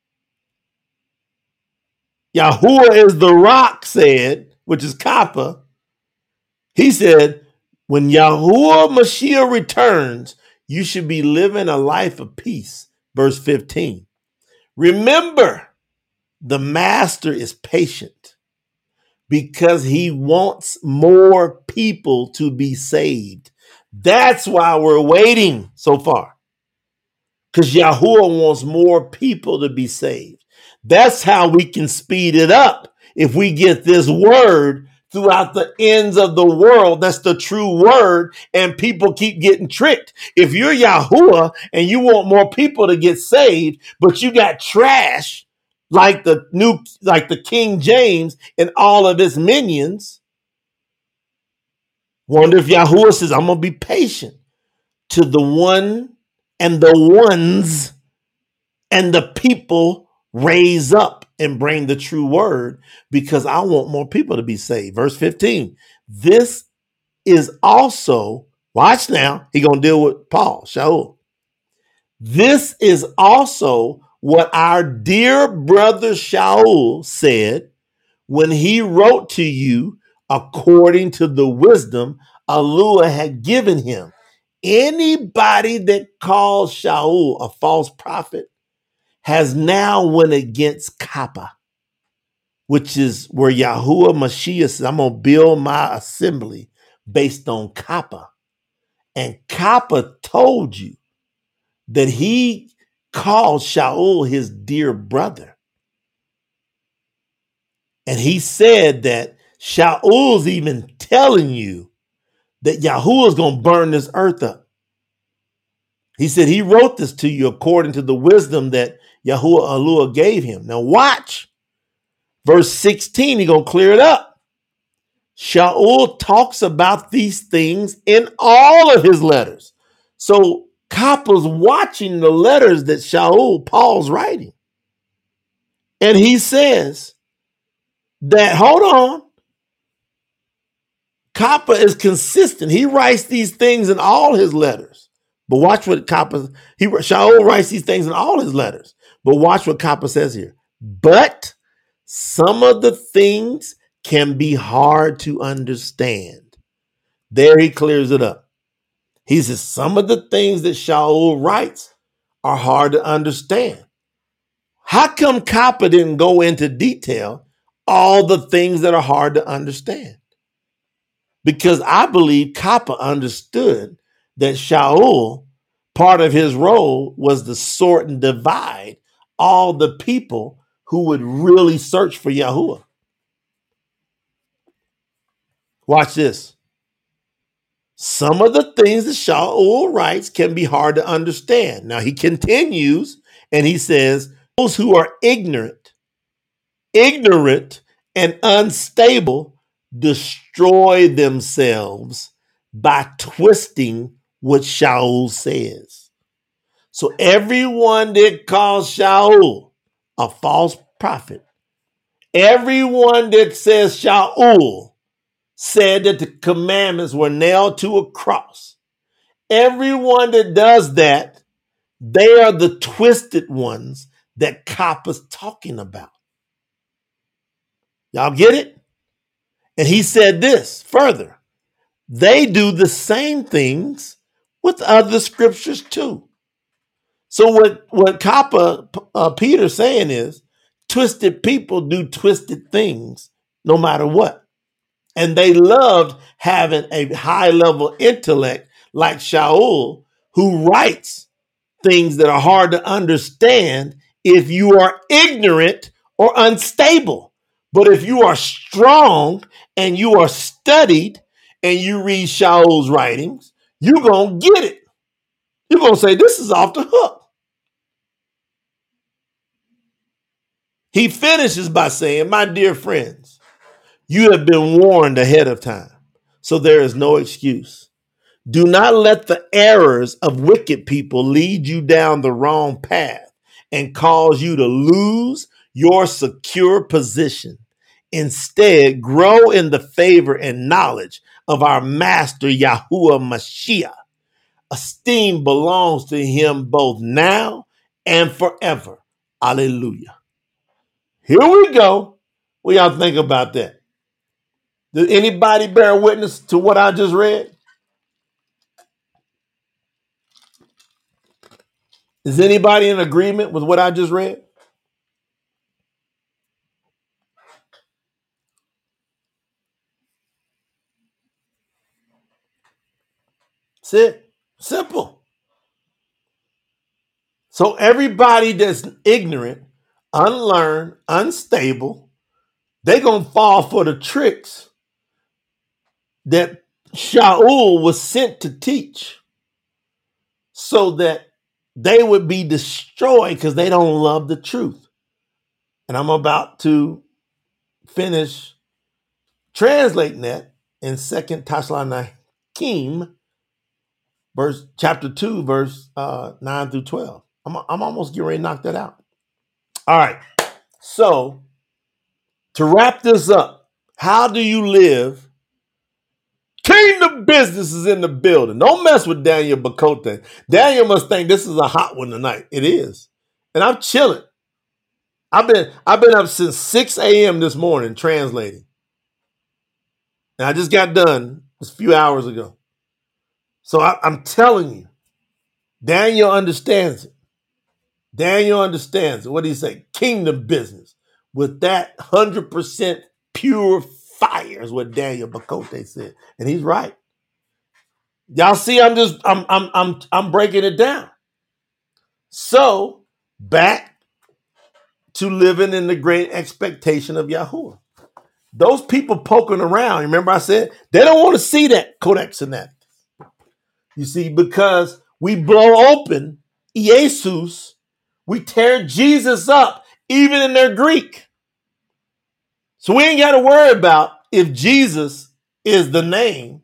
Yahuwah is the Rock said, which is Kappa, he said, when Yahuwah Mashiach returns, you should be living a life of peace. Verse fifteen. Remember, the Master is patient because he wants more people to be saved. That's why we're waiting so far. Because Yahuwah wants more people to be saved. That's how we can speed it up if we get this word throughout the ends of the world. That's the true word, and people keep getting tricked. If you're Yahuwah and you want more people to get saved, but you got trash like the new, like the King James and all of his minions, wonder if Yahuwah says, I'm going to be patient to the one and the ones and the people raise up and bring the true word, because I want more people to be saved. Verse fifteen. This is also, watch now, he's going to deal with Paul, Shaul. This is also what our dear brother Shaul said when he wrote to you according to the wisdom Allua had given him. Anybody that calls Shaul a false prophet has now went against Kappa, which is where Yahuwah Mashiach says, I'm going to build my assembly based on Kappa. And Kappa told you that he called Shaul his dear brother. And he said that Shaul's even telling you that Yahuwah is going to burn this earth up. He said he wrote this to you according to the wisdom that Yahuwah Allua gave him. Now watch. Verse sixteen, he's going to clear it up. Shaul talks about these things in all of his letters. So Kappa's watching the letters that Shaul, Paul's writing. And he says that, hold on, Kappa is consistent. He writes these things in all his letters. But watch what Kappa, he, Shaul writes these things in all his letters. But watch what Kappa says here. But some of the things can be hard to understand. There he clears it up. He says some of the things that Shaul writes are hard to understand. How come Kappa didn't go into detail all the things that are hard to understand? Because I believe Kappa understood that Shaul, part of his role was to sort and divide all the people who would really search for Yahuwah. Watch this. Some of the things that Shaul writes can be hard to understand. Now he continues and he says, those who are ignorant, ignorant and unstable destroy themselves by twisting what Shaul says. So everyone that calls Shaul a false prophet, everyone that says Shaul said that the commandments were nailed to a cross, everyone that does that, they are the twisted ones that Kappa's talking about. Y'all get it? And he said this further. They do the same things with other scriptures too. So what, what Kappa uh, Peter's saying is, twisted people do twisted things no matter what. And they loved having a high level intellect like Shaul, who writes things that are hard to understand if you are ignorant or unstable. But if you are strong and you are studied and you read Shaul's writings, you're going to get it. You're going to say, this is off the hook. He finishes by saying, my dear friends, you have been warned ahead of time, so there is no excuse. Do not let the errors of wicked people lead you down the wrong path and cause you to lose your secure position. Instead, grow in the favor and knowledge of our Master Yahuwah Mashiach. Esteem belongs to him both now and forever. Hallelujah. Here we go. What y'all think about that? Did anybody bear witness to what I just read? Is anybody in agreement with what I just read? That's it. Simple. So everybody that's ignorant, unlearned, unstable, they're going to fall for the tricks that Shaul was sent to teach so that they would be destroyed because they don't love the truth. And I'm about to finish translating that in Second Thessalonians, verse chapter two, verse uh, nine through twelve. I'm, I'm almost getting ready to knock that out. All right. So to wrap this up, how do you live? Kingdom business is in the building. Don't mess with Daniel Bakote. Daniel must think this is a hot one tonight. It is. And I'm chilling. I've been, I've been up since six a.m. this morning translating. And I just got done a few hours ago. So I, I'm telling you, Daniel understands it. Daniel understands it. What do you say? Kingdom business. With that one hundred percent pure fire is what Daniel Bakote said. And he's right. Y'all see, I'm just, I'm, I'm, I'm, I'm breaking it down. So back to living in the great expectation of Yahuwah. Those people poking around, remember I said, they don't want to see that Codex Sinaiticus. You see, because we blow open Jesus, we tear Jesus up, even in their Greek. So we ain't got to worry about if Jesus is the name,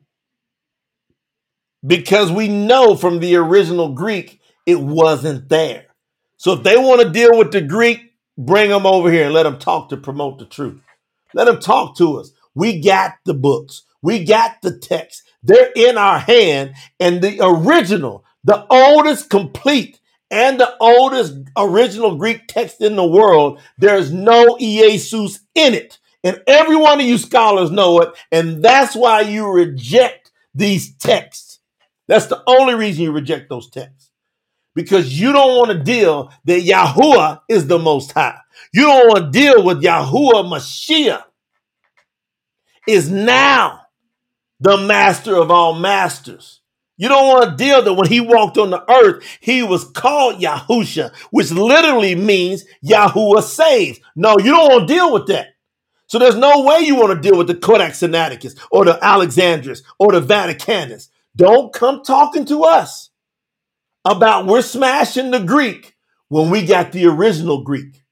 because we know from the original Greek, it wasn't there. So if they want to deal with the Greek, bring them over here and let them talk to promote the truth. Let them talk to us. We got the books. We got the text. They're in our hand. And the original, the oldest complete, and the oldest original Greek text in the world, there's no Jesus in it. And every one of you scholars know it. And that's why you reject these texts. That's the only reason you reject those texts. Because you don't want to deal that Yahuwah is the Most High. You don't want to deal with Yahuwah Mashiach is now the master of all masters. You don't want to deal that when he walked on the earth, he was called Yahusha, which literally means Yahuwah saves. No, you don't want to deal with that. So there's no way you want to deal with the Codex Sinaiticus or the Alexandrinus or the Vaticanus. Don't come talking to us about we're smashing the Greek when we got the original Greek.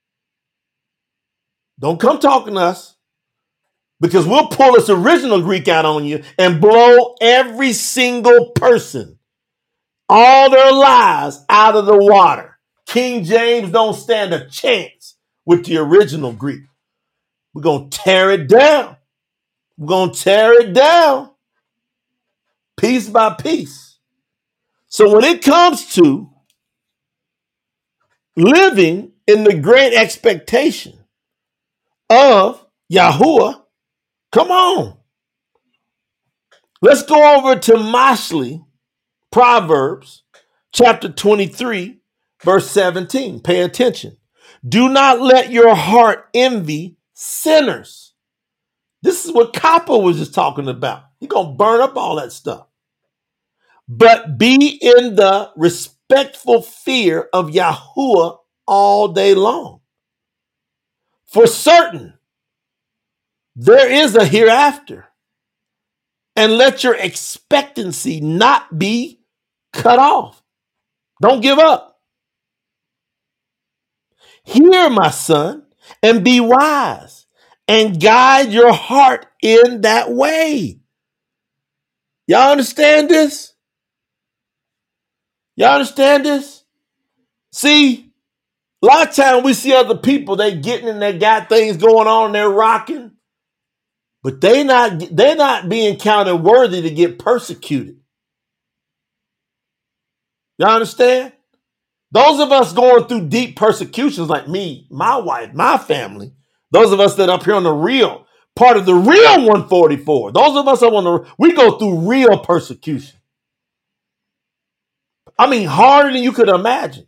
Don't come talking to us, because we'll pull this original Greek out on you and blow every single person, all their lives, out of the water. King James don't stand a chance with the original Greek. We're going to tear it down. We're going to tear it down piece by piece. So when it comes to living in the great expectation of Yahuwah, come on. Let's go over to Mashli, Proverbs, chapter twenty-three, verse seventeen. Pay attention. Do not let your heart envy sinners. This is what Kappa was just talking about. You're going to burn up all that stuff. But be in the respectful fear of Yahuwah all day long. For certain, there is a hereafter. And let your expectancy not be cut off. Don't give up. Hear, my son, and be wise, and guide your heart in that way. Y'all understand this? Y'all understand this? See, a lot of times we see other people, they getting and they got things going on and they're rocking, but they not they're not being counted worthy to get persecuted. Y'all understand? Those of us going through deep persecutions like me, my wife, my family, those of us that up here on the real, part of the real one forty-four, those of us that want to, we go through real persecution. I mean, harder than you could imagine.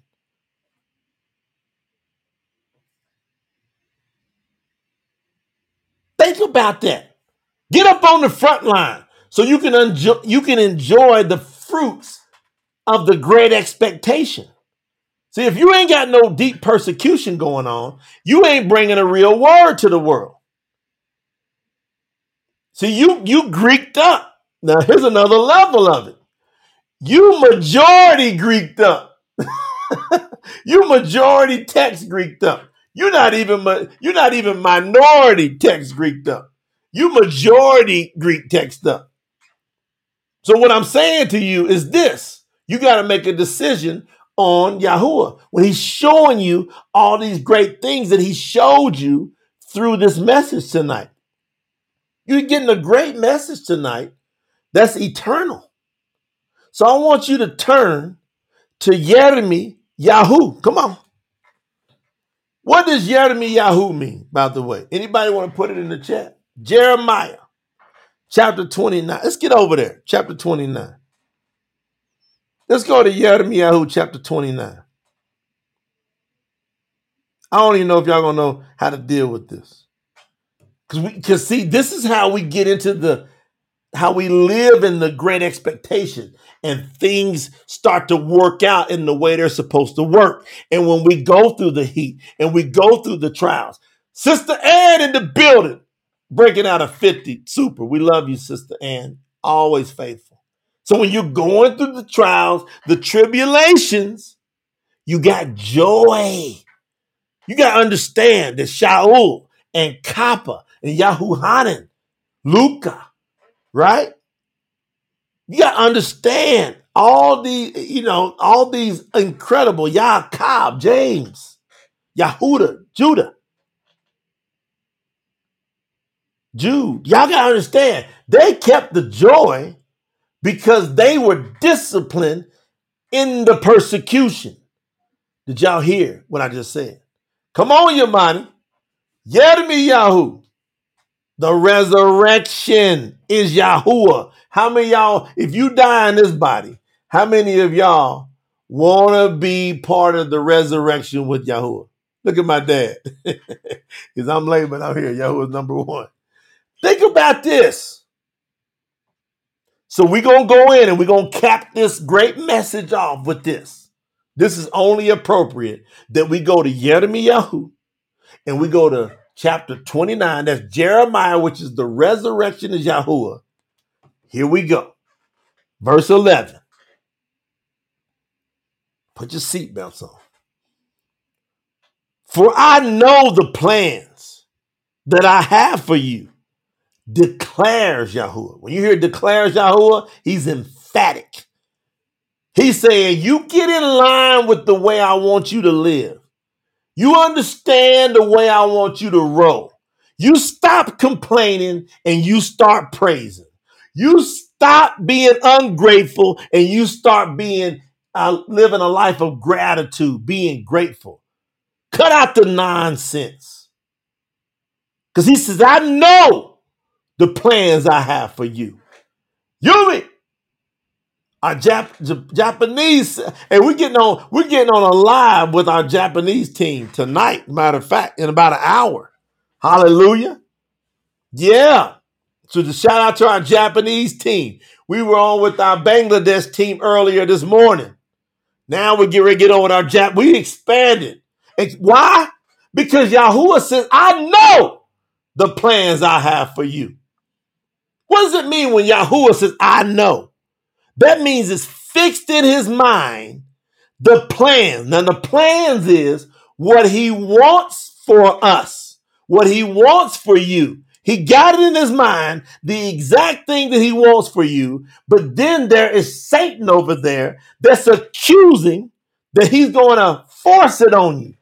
Think about that. Get up on the front line so you can enjoy, you can enjoy the fruits of the great expectation. See, if you ain't got no deep persecution going on, you ain't bringing a real word to the world. See, you you Greeked up. Now, here's another level of it. You majority Greeked up. You majority text Greeked up. You're not even you're not even minority text Greeked up. You majority Greek text up. So what I'm saying to you is this: you got to make a decision on Yahuwah when he's showing you all these great things that he showed you through this message tonight. You're getting a great message tonight that's eternal. So I want you to turn to Yeremi Yahu. Come on. What does Yeremi Yahu mean, by the way? Anybody want to put it in the chat? Jeremiah, chapter twenty-nine. Let's get over there. Chapter twenty-nine. Let's go to Yeremi Yahu, chapter twenty-nine. I don't even know if y'all going to know how to deal with this. Because we can see, this is how we get into the, how we live in the great expectation and things start to work out in the way they're supposed to work. And when we go through the heat and we go through the trials, Sister Ann in the building, breaking out a fifty, super. We love you, Sister Ann, always faithful. So when you're going through the trials, the tribulations, you got joy. You got to understand that Shaul and Kappa and Yahuhanan, Luca, right? You got to understand all these, you know, all these incredible Yaakov, James, Yahuda, Judah, Jude. Y'all got to understand, they kept the joy because they were disciplined in the persecution. Did y'all hear what I just said? Come on, Yamani. Yeremi Yahu. The resurrection is Yahuwah. How many of y'all, if you die in this body, how many of y'all want to be part of the resurrection with Yahuwah? Look at my dad. Because I'm late, but I'm here. Yahuwah's number one. Think about this. So we're going to go in and we're going to cap this great message off with this. This is only appropriate that we go to Yirmiyahu and we go to chapter twenty-nine. That's Jeremiah, which is the resurrection of Yahuwah. Here we go. Verse eleven. Put your seatbelts on. For I know the plans that I have for you, declares Yahuwah. When you hear declares Yahuwah, he's emphatic. He's saying, you get in line with the way I want you to live. You understand the way I want you to roll. You stop complaining and you start praising. You stop being ungrateful and you start being uh, living a life of gratitude, being grateful. Cut out the nonsense. Because he says, I know the plans I have for you. Yumi, our Jap- J- Japanese, and we're getting on, we're getting on a live with our Japanese team tonight. Matter of fact, in about an hour. Hallelujah. Yeah. So to shout out to our Japanese team. We were on with our Bangladesh team earlier this morning. Now we get ready to get on with our Jap. We expanded. And why? Because Yahuwah says, I know the plans I have for you. What does it mean when Yahuwah says, I know? That means it's fixed in his mind, the plans. Now, the plans is what he wants for us, what he wants for you. He got it in his mind, the exact thing that he wants for you. But then there is Satan over there that's accusing that he's going to force it on you.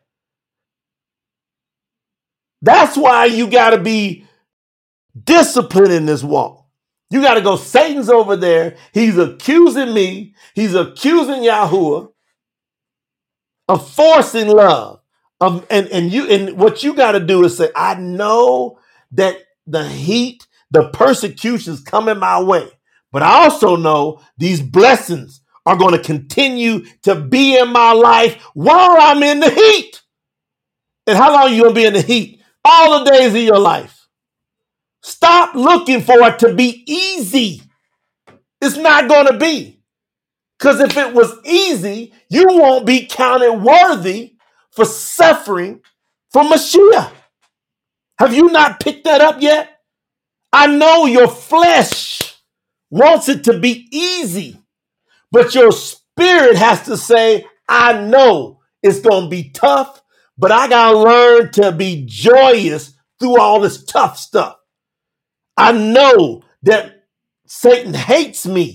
That's why you got to be disciplined in this walk. You got to go, Satan's over there. He's accusing me. He's accusing Yahuwah of forcing love. Of, and, and you and what you got to do is say, I know that the heat, the persecution's coming my way. But I also know these blessings are going to continue to be in my life while I'm in the heat. And how long are you going to be in the heat? All the days of your life. Stop looking for it to be easy. It's not going to be. Because if it was easy, you won't be counted worthy for suffering for Mashiach. Have you not picked that up yet? I know your flesh wants it to be easy, but your spirit has to say, I know it's going to be tough, but I got to learn to be joyous through all this tough stuff. I know that Satan hates me.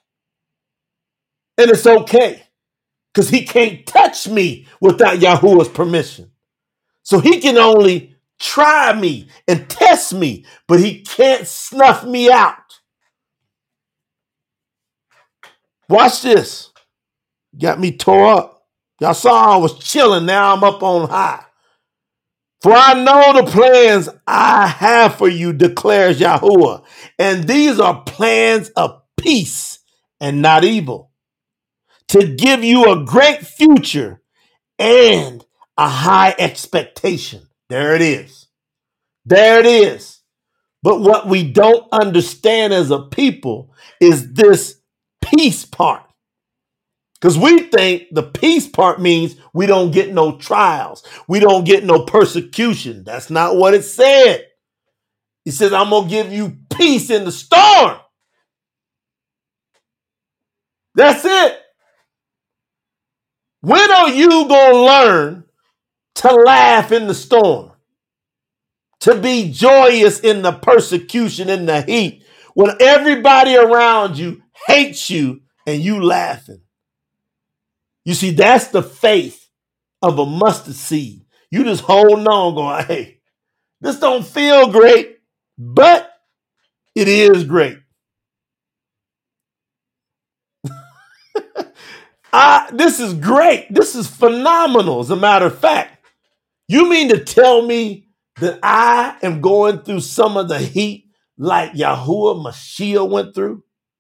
And it's okay, because he can't touch me without Yahuwah's permission. So he can only try me and test me, but he can't snuff me out. Watch this. Got me tore up. Y'all saw I was chilling. Now I'm up on high. For I know the plans I have for you, declares Yahuwah. And these are plans of peace and not evil, to give you a great future and a high expectation. There it is. There it is. But what we don't understand as a people is this peace part. Because we think the peace part means we don't get no trials. We don't get no persecution. That's not what it said. He says, I'm going to give you peace in the storm. That's it. When are you going to learn to laugh in the storm? To be joyous in the persecution, in the heat, when everybody around you hates you and you laughing. You see, that's the faith of a mustard seed. You just holding on going, hey, this don't feel great, but it is great. I, this is great. This is phenomenal, as a matter of fact. You mean to tell me that I am going through some of the heat like Yahuwah Mashiach went through?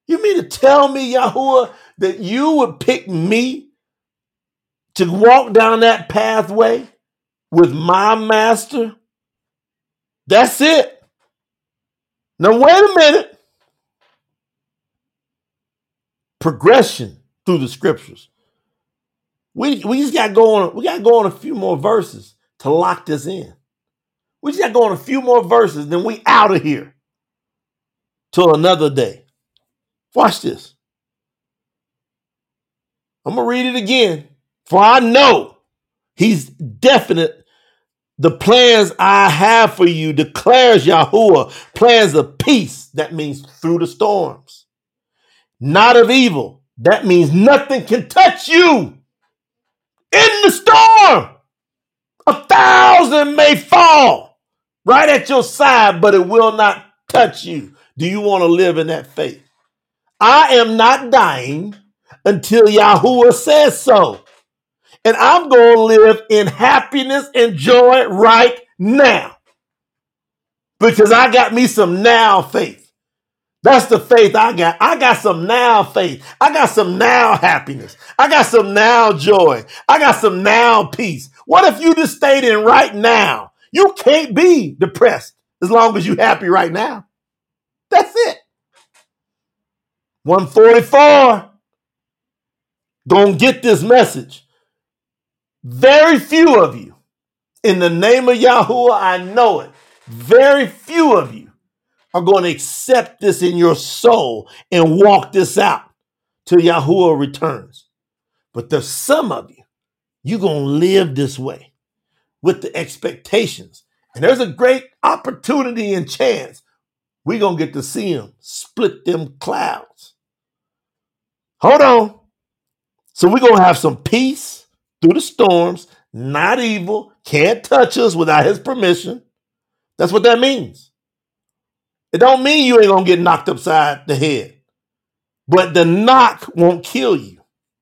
You mean to tell me, Yahuwah, that you would pick me to walk down that pathway with my master? That's it. Now, wait a minute. Progression through the scriptures. We, we just got to go on, we got to go on a few more verses to lock this in. We just got to go on a few more verses, then we out of here till another day. Watch this. I'm going to read it again. For I know he's definite. The plans I have for you, declares Yahuwah, plans of peace. That means through the storms. Not of evil. That means nothing can touch you in the storm. A thousand may fall right at your side, but it will not touch you. Do you want to live in that faith? I am not dying until Yahuwah says so. And I'm going to live in happiness and joy right now. Because I got me some now faith. That's the faith I got. I got some now faith. I got some now happiness. I got some now joy. I got some now peace. What if you just stayed in right now? You can't be depressed as long as you're happy right now. That's it. one forty-four. Gonna get this message. Very few of you, in the name of Yahuwah, I know it. Very few of you are going to accept this in your soul and walk this out till Yahuwah returns. But there's some of you, you're going to live this way with the expectations. And there's a great opportunity and chance we're going to get to see him split them clouds. Hold on. So we're going to have some peace through the storms, not evil, can't touch us without his permission. That's what that means. It don't mean you ain't going to get knocked upside the head, but the knock won't kill you.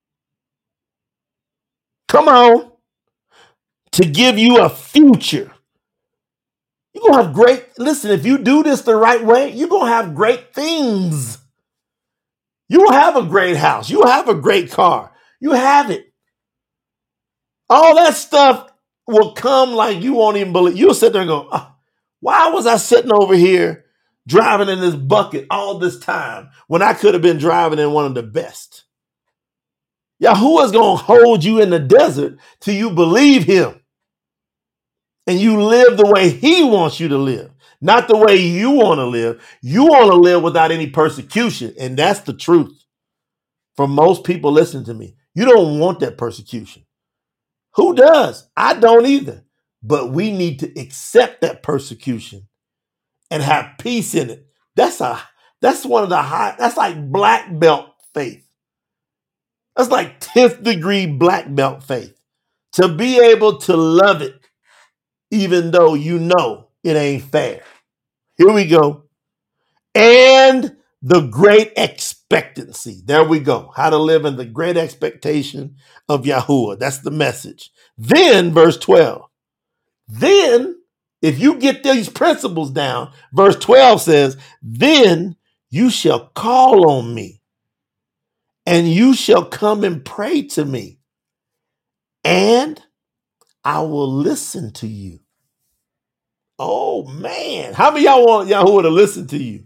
Come on. To give you a future. You're going to have great, listen, if you do this the right way, you're going to have great things. You will have a great house. You will have a great car. You have it. All that stuff will come like you won't even believe. You'll sit there and go, oh, why was I sitting over here driving in this bucket all this time when I could have been driving in one of the best? Yahuwah's going to hold you in the desert till you believe him. And you live the way he wants you to live, not the way you want to live. You want to live without any persecution. And that's the truth. For most people listening to me, you don't want that persecution. Who does? I don't either. But we need to accept that persecution and have peace in it. That's a that's one of the high, that's like black belt faith. That's like tenth degree black belt faith. To be able to love it, even though you know it ain't fair. Here we go. And the great expectancy. There we go. How to live in the great expectation of Yahuwah. That's the message. Then, verse twelve. Then, if you get these principles down, verse twelve says, then you shall call on me, and you shall come and pray to me, and I will listen to you. Oh, man. How many of y'all want Yahuwah to listen to you?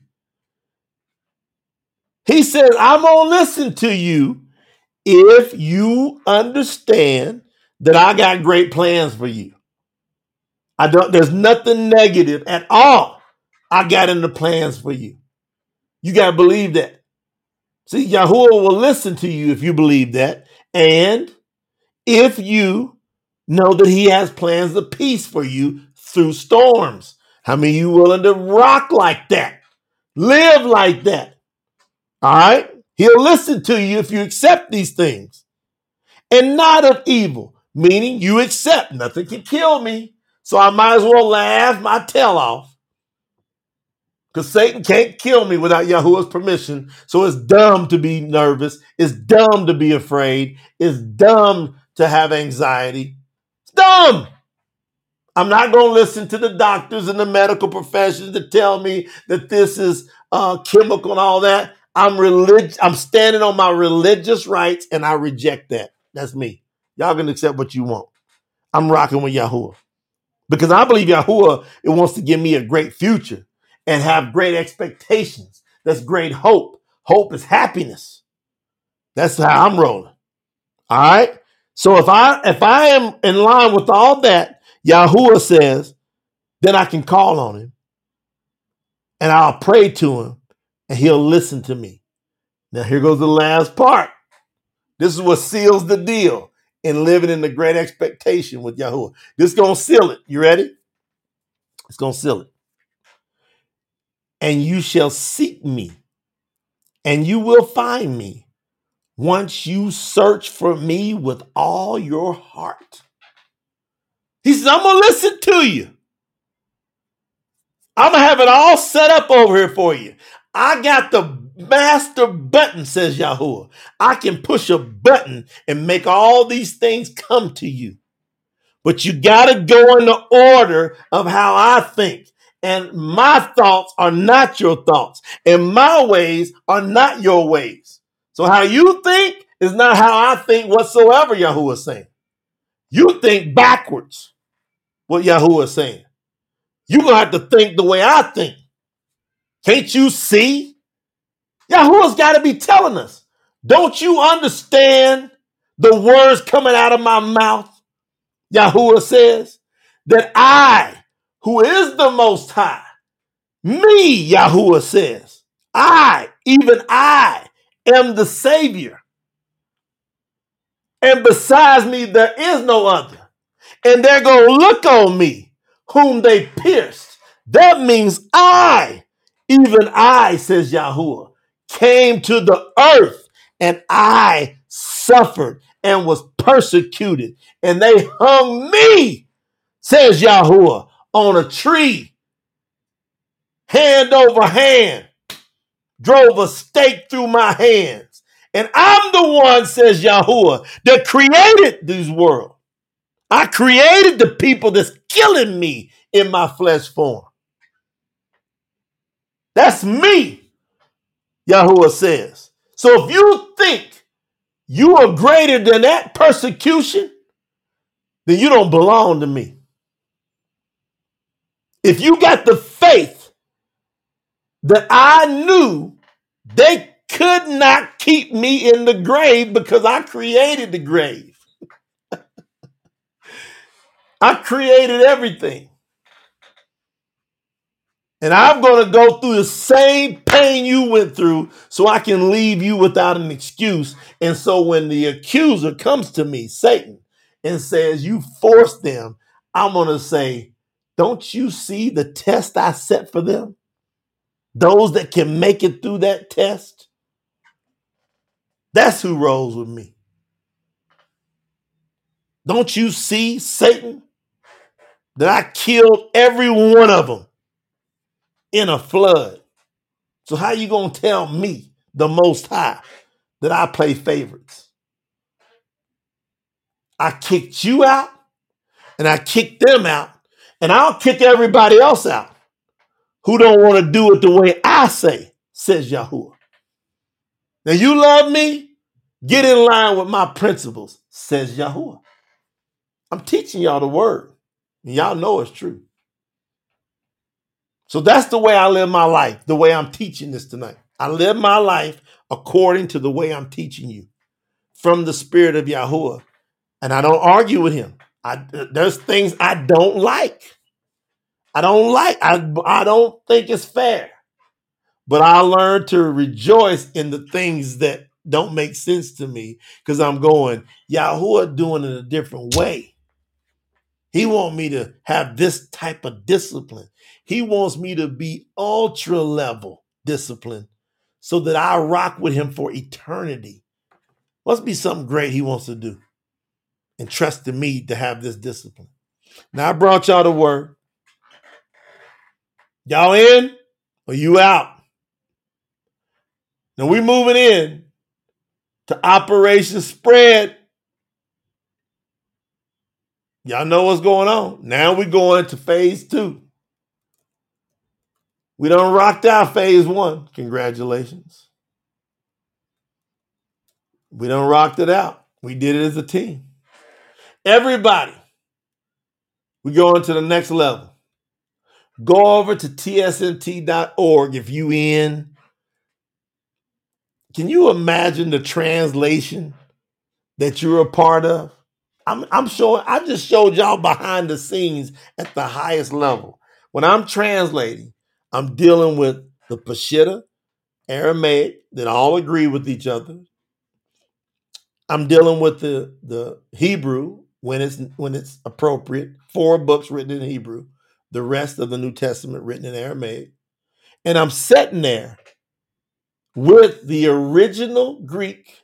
He says, I'm going to listen to you if you understand that I got great plans for you. I don't, there's nothing negative at all I got in the plans for you. You got to believe that. See, Yahuwah will listen to you if you believe that. And if you know that he has plans of peace for you through storms. How many of you willing to rock like that? Live like that. All right? He'll listen to you if you accept these things. And not of evil, meaning you accept nothing can kill me. So I might as well laugh my tail off. Because Satan can't kill me without Yahuwah's permission. So it's dumb to be nervous. It's dumb to be afraid. It's dumb to have anxiety. It's dumb. I'm not going to listen to the doctors and the medical professions that tell me that this is uh, chemical and all that. I'm relig- I'm standing on my religious rights, and I reject that. That's me. Y'all can accept what you want. I'm rocking with Yahuwah because I believe Yahuwah it wants to give me a great future and have great expectations. That's great hope. Hope is happiness. That's how I'm rolling. All right. So if I if I am in line with all that, Yahuwah says, then I can call on him and I'll pray to him and he'll listen to me. Now here goes the last part. This is what seals the deal in living in the great expectation with Yahuwah. This is gonna seal it. You ready? It's gonna seal it. And you shall seek me, and you will find me once you search for me with all your heart. He says, I'm gonna listen to you. I'm going to have it all set up over here for you. I got the master button, says Yahuwah. I can push a button and make all these things come to you. But you got to go in the order of how I think. And my thoughts are not your thoughts. And my ways are not your ways. So how you think is not how I think whatsoever, Yahuwah is saying. You think backwards, what Yahuwah is saying. You're going to have to think the way I think. Can't you see? Yahuwah's got to be telling us. Don't you understand the words coming out of my mouth? Yahuwah says that I, who is the Most High, me, Yahuwah says, I, even I, am the Savior. And besides me, there is no other. And they're going to look on me, whom they pierced. That means I, even I, says Yahuwah, came to the earth and I suffered and was persecuted. And they hung me, says Yahuwah, on a tree, hand over hand, drove a stake through my hands. And I'm the one, says Yahuwah, that created this world. I created the people that's killing me in my flesh form. That's me, Yahuwah says. So if you think you are greater than that persecution, then you don't belong to me. If you got the faith that I knew they could not keep me in the grave because I created the grave. I created everything. And I'm going to go through the same pain you went through so I can leave you without an excuse. And so when the accuser comes to me, Satan, and says, you forced them, I'm going to say, don't you see the test I set for them? Those that can make it through that test? That's who rolls with me. Don't you see, Satan, that I killed every one of them in a flood? So how you going to tell me, the Most High, that I play favorites? I kicked you out, and I kicked them out, and I'll kick everybody else out who don't want to do it the way I say, says Yahuwah. Now you love me? Get in line with my principles, says Yahuwah. I'm teaching y'all the word, and y'all know it's true. So that's the way I live my life, the way I'm teaching this tonight. I live my life according to the way I'm teaching you from the spirit of Yahuwah. And I don't argue with him. I, there's things I don't like. I don't like. I, I don't think it's fair. But I learned to rejoice in the things that don't make sense to me because I'm going, Yahuwah doing it a different way. He wants me to have this type of discipline. He wants me to be ultra level discipline so that I rock with him for eternity. Must be something great he wants to do. And trusting me to have this discipline. Now I brought y'all the word. Y'all in or you out? Now we moving in to Operation Spread. Y'all know what's going on. Now we going to phase two. We done rocked out phase one. Congratulations. We done rocked it out. We did it as a team. Everybody, we go into the next level. Go over to T S M T dot org if you in. Can you imagine the translation that you're a part of? I'm, I'm showing, I just showed y'all behind the scenes at the highest level. When I'm translating, I'm dealing with the Peshitta, Aramaic, that all agree with each other. I'm dealing with the, the Hebrew when it's when it's appropriate. Four books written in Hebrew, the rest of the New Testament written in Aramaic. And I'm sitting there with the original Greek.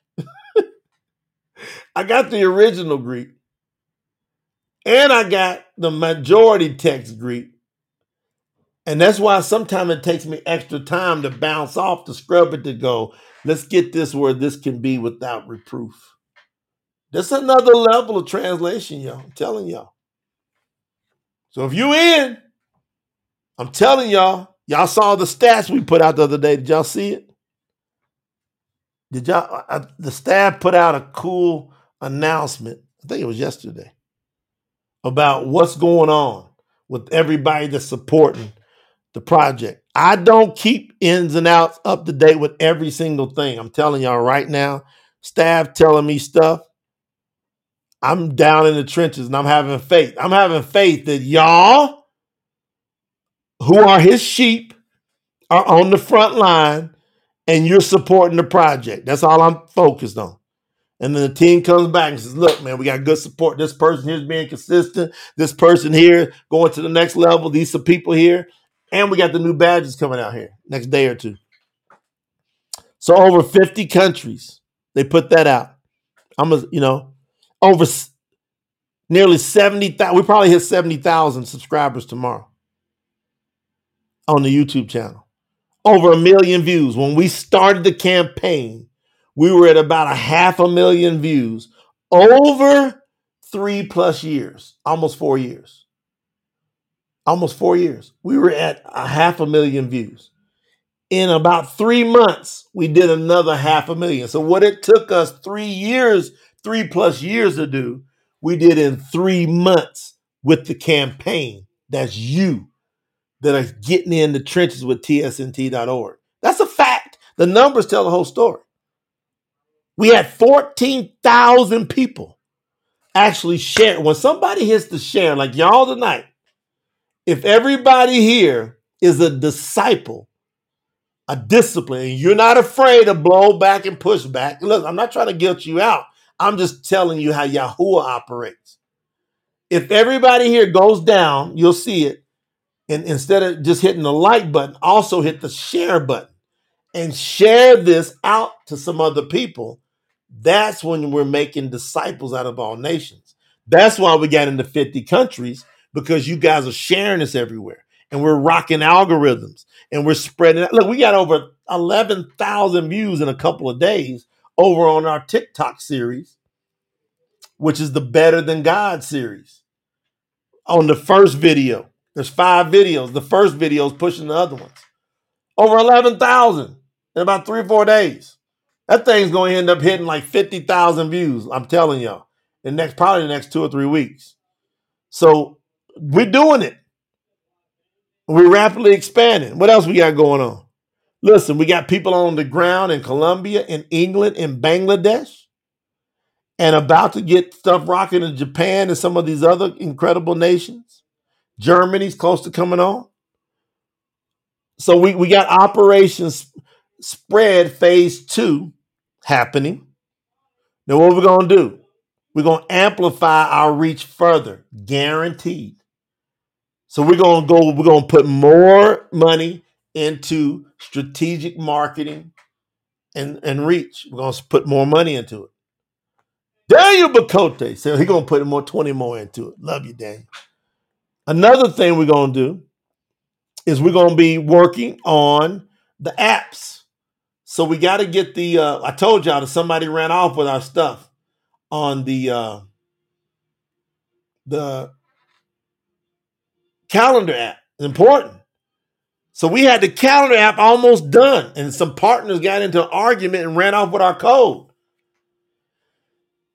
I got the original Greek. And I got the majority text Greek. And that's why sometimes it takes me extra time to bounce off, to scrub it, to go, let's get this where this can be without reproof. That's another level of translation, y'all. I'm telling y'all. So if you in, I'm telling y'all, y'all saw the stats we put out the other day. Did y'all see it? Did y'all, uh, the staff put out a cool announcement, I think it was yesterday, about what's going on with everybody that's supporting the project. I don't keep ins and outs up to date with every single thing. I'm telling y'all right now, staff telling me stuff. I'm down in the trenches and I'm having faith. I'm having faith that y'all who are his sheep are on the front line and you're supporting the project. That's all I'm focused on. And then the team comes back and says, look, man, we got good support. This person here is being consistent. This person here going to the next level. These are people here. And we got the new badges coming out here next day or two. So over fifty countries, they put that out. I'm a, you know, over nearly seventy thousand. We probably hit seventy thousand subscribers tomorrow on the YouTube channel. Over a million views. When we started the campaign, we were at about a half a million views over three plus years, almost four years. Almost four years. We were at a half a million views. In about three months, we did another half a million. So what it took us three years, three plus years to do, we did in three months with the campaign. That's you that are getting in the trenches with T S N T dot org. That's a fact. The numbers tell the whole story. We had fourteen thousand people actually share. When somebody hits the share, like y'all tonight, if everybody here is a disciple, a discipline, and you're not afraid to blow back and push back. Look, I'm not trying to guilt you out. I'm just telling you how Yahuwah operates. If everybody here goes down, you'll see it. And instead of just hitting the like button, also hit the share button and share this out to some other people. That's when we're making disciples out of all nations. That's why we got into fifty countries, because you guys are sharing this everywhere. And we're rocking algorithms and we're spreading it. Look, we got over eleven thousand views in a couple of days over on our TikTok series, which is the Better Than God series. On the first video, there's five videos. The first video is pushing the other ones. Over eleven thousand in about three or four days. That thing's going to end up hitting like fifty thousand views. I'm telling y'all. In next, probably the next two or three weeks. So we're doing it. We're rapidly expanding. What else we got going on? Listen, we got people on the ground in Colombia, in England, in Bangladesh, and about to get stuff rocking in Japan and some of these other incredible nations. Germany's close to coming on. So we, we got Operations Spread Phase two happening. Now what we're going to do? We're going to amplify our reach further, guaranteed. So we're going to go, we're going to put more money into strategic marketing and, and reach. We're going to put more money into it. Daniel Bacote said he's going to put more, twenty more into it. Love you, Daniel. Another thing we're going to do is we're going to be working on the apps. So we got to get the, uh, I told y'all that somebody ran off with our stuff on the, uh, the calendar app. It's important. So we had the calendar app almost done, and some partners got into an argument and ran off with our code.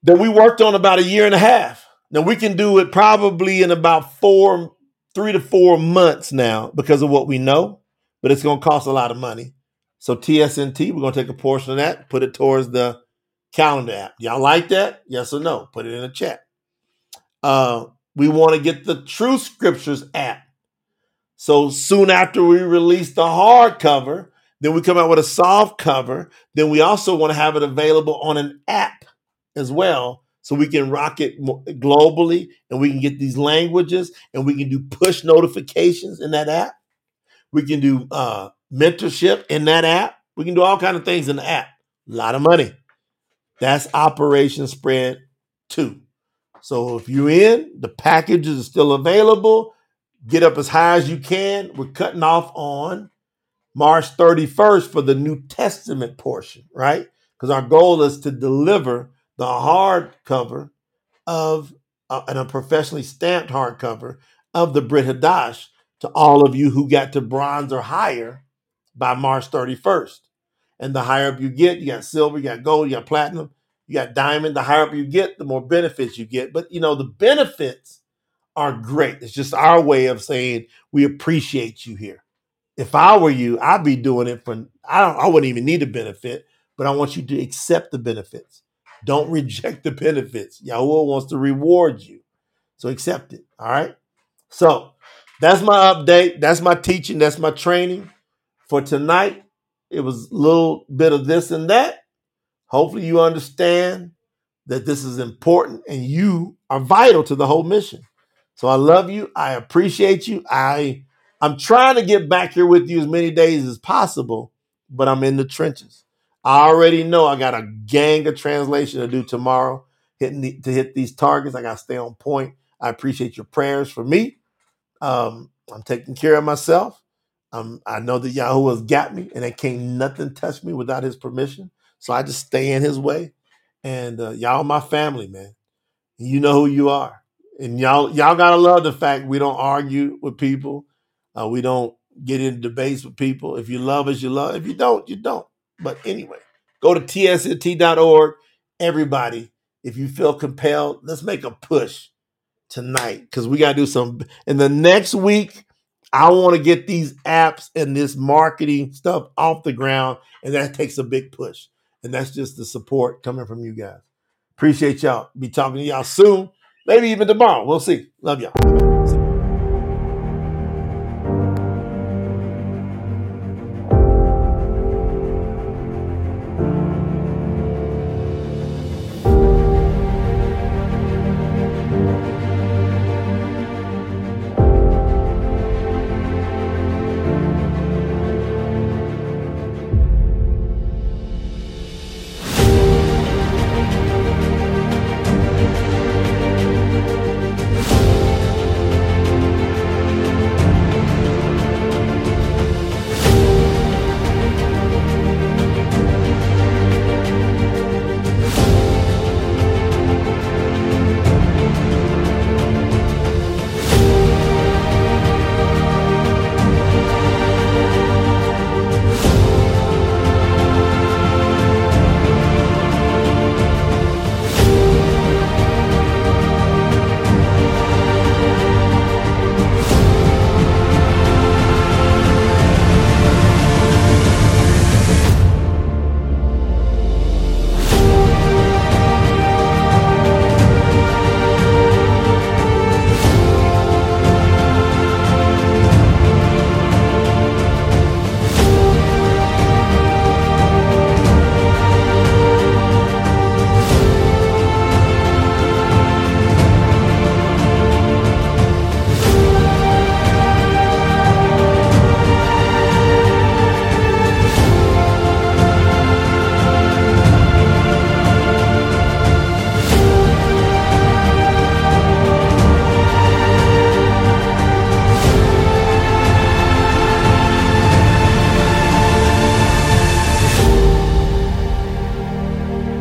that we worked on about a year and a half. Now we can do it probably in about four, three to four months now because of what we know, but it's going to cost a lot of money. So T S N T, we're going to take a portion of that, put it towards the calendar app. Y'all like that? Yes or no? Put it in the chat. Uh, we want to get the True Scriptures app. So soon after we release the hardcover, then we come out with a soft cover. Then we also want to have it available on an app as well, so we can rock it globally and we can get these languages and we can do push notifications in that app. We can do uh, mentorship in that app. We can do all kinds of things in the app. A lot of money. That's Operation Spread two. So if you're in, the packages are still available. Get up as high as you can. We're cutting off on March thirty-first for the New Testament portion, right? Because our goal is to deliver the hardcover of, uh, and a professionally stamped hardcover of the Brit Hadash to all of you who got to bronze or higher by March thirty-first. And the higher up you get, you got silver, you got gold, you got platinum, you got diamond. The higher up you get, the more benefits you get. But, you know, the benefits are great. It's just our way of saying we appreciate you here. If I were you, I'd be doing it for, I don't, I wouldn't even need a benefit, but I want you to accept the benefits. Don't reject the benefits. Yahuwah wants to reward you. So accept it. All right. So that's my update. That's my teaching. That's my training for tonight. It was a little bit of this and that. Hopefully you understand that this is important and you are vital to the whole mission. So I love you. I appreciate you. I, I'm trying to get back here with you as many days as possible, but I'm in the trenches. I already know I got a gang of translation to do tomorrow, hitting the, to hit these targets. I got to stay on point. I appreciate your prayers for me. Um, I'm taking care of myself. Um, I know that Yahuwah's got me, and it can't nothing touch me without his permission. So I just stay in his way. And uh, y'all my family, man. You know who you are. And y'all y'all got to love the fact we don't argue with people. Uh, we don't get into debates with people. If you love us, you love. If you don't, you don't. But anyway, go to T S N T dot org. Everybody, if you feel compelled, let's make a push tonight because we got to do some. In the next week, I want to get these apps and this marketing stuff off the ground, and that takes a big push. And that's just the support coming from you guys. Appreciate y'all. Be talking to y'all soon, maybe even tomorrow. We'll see. Love y'all.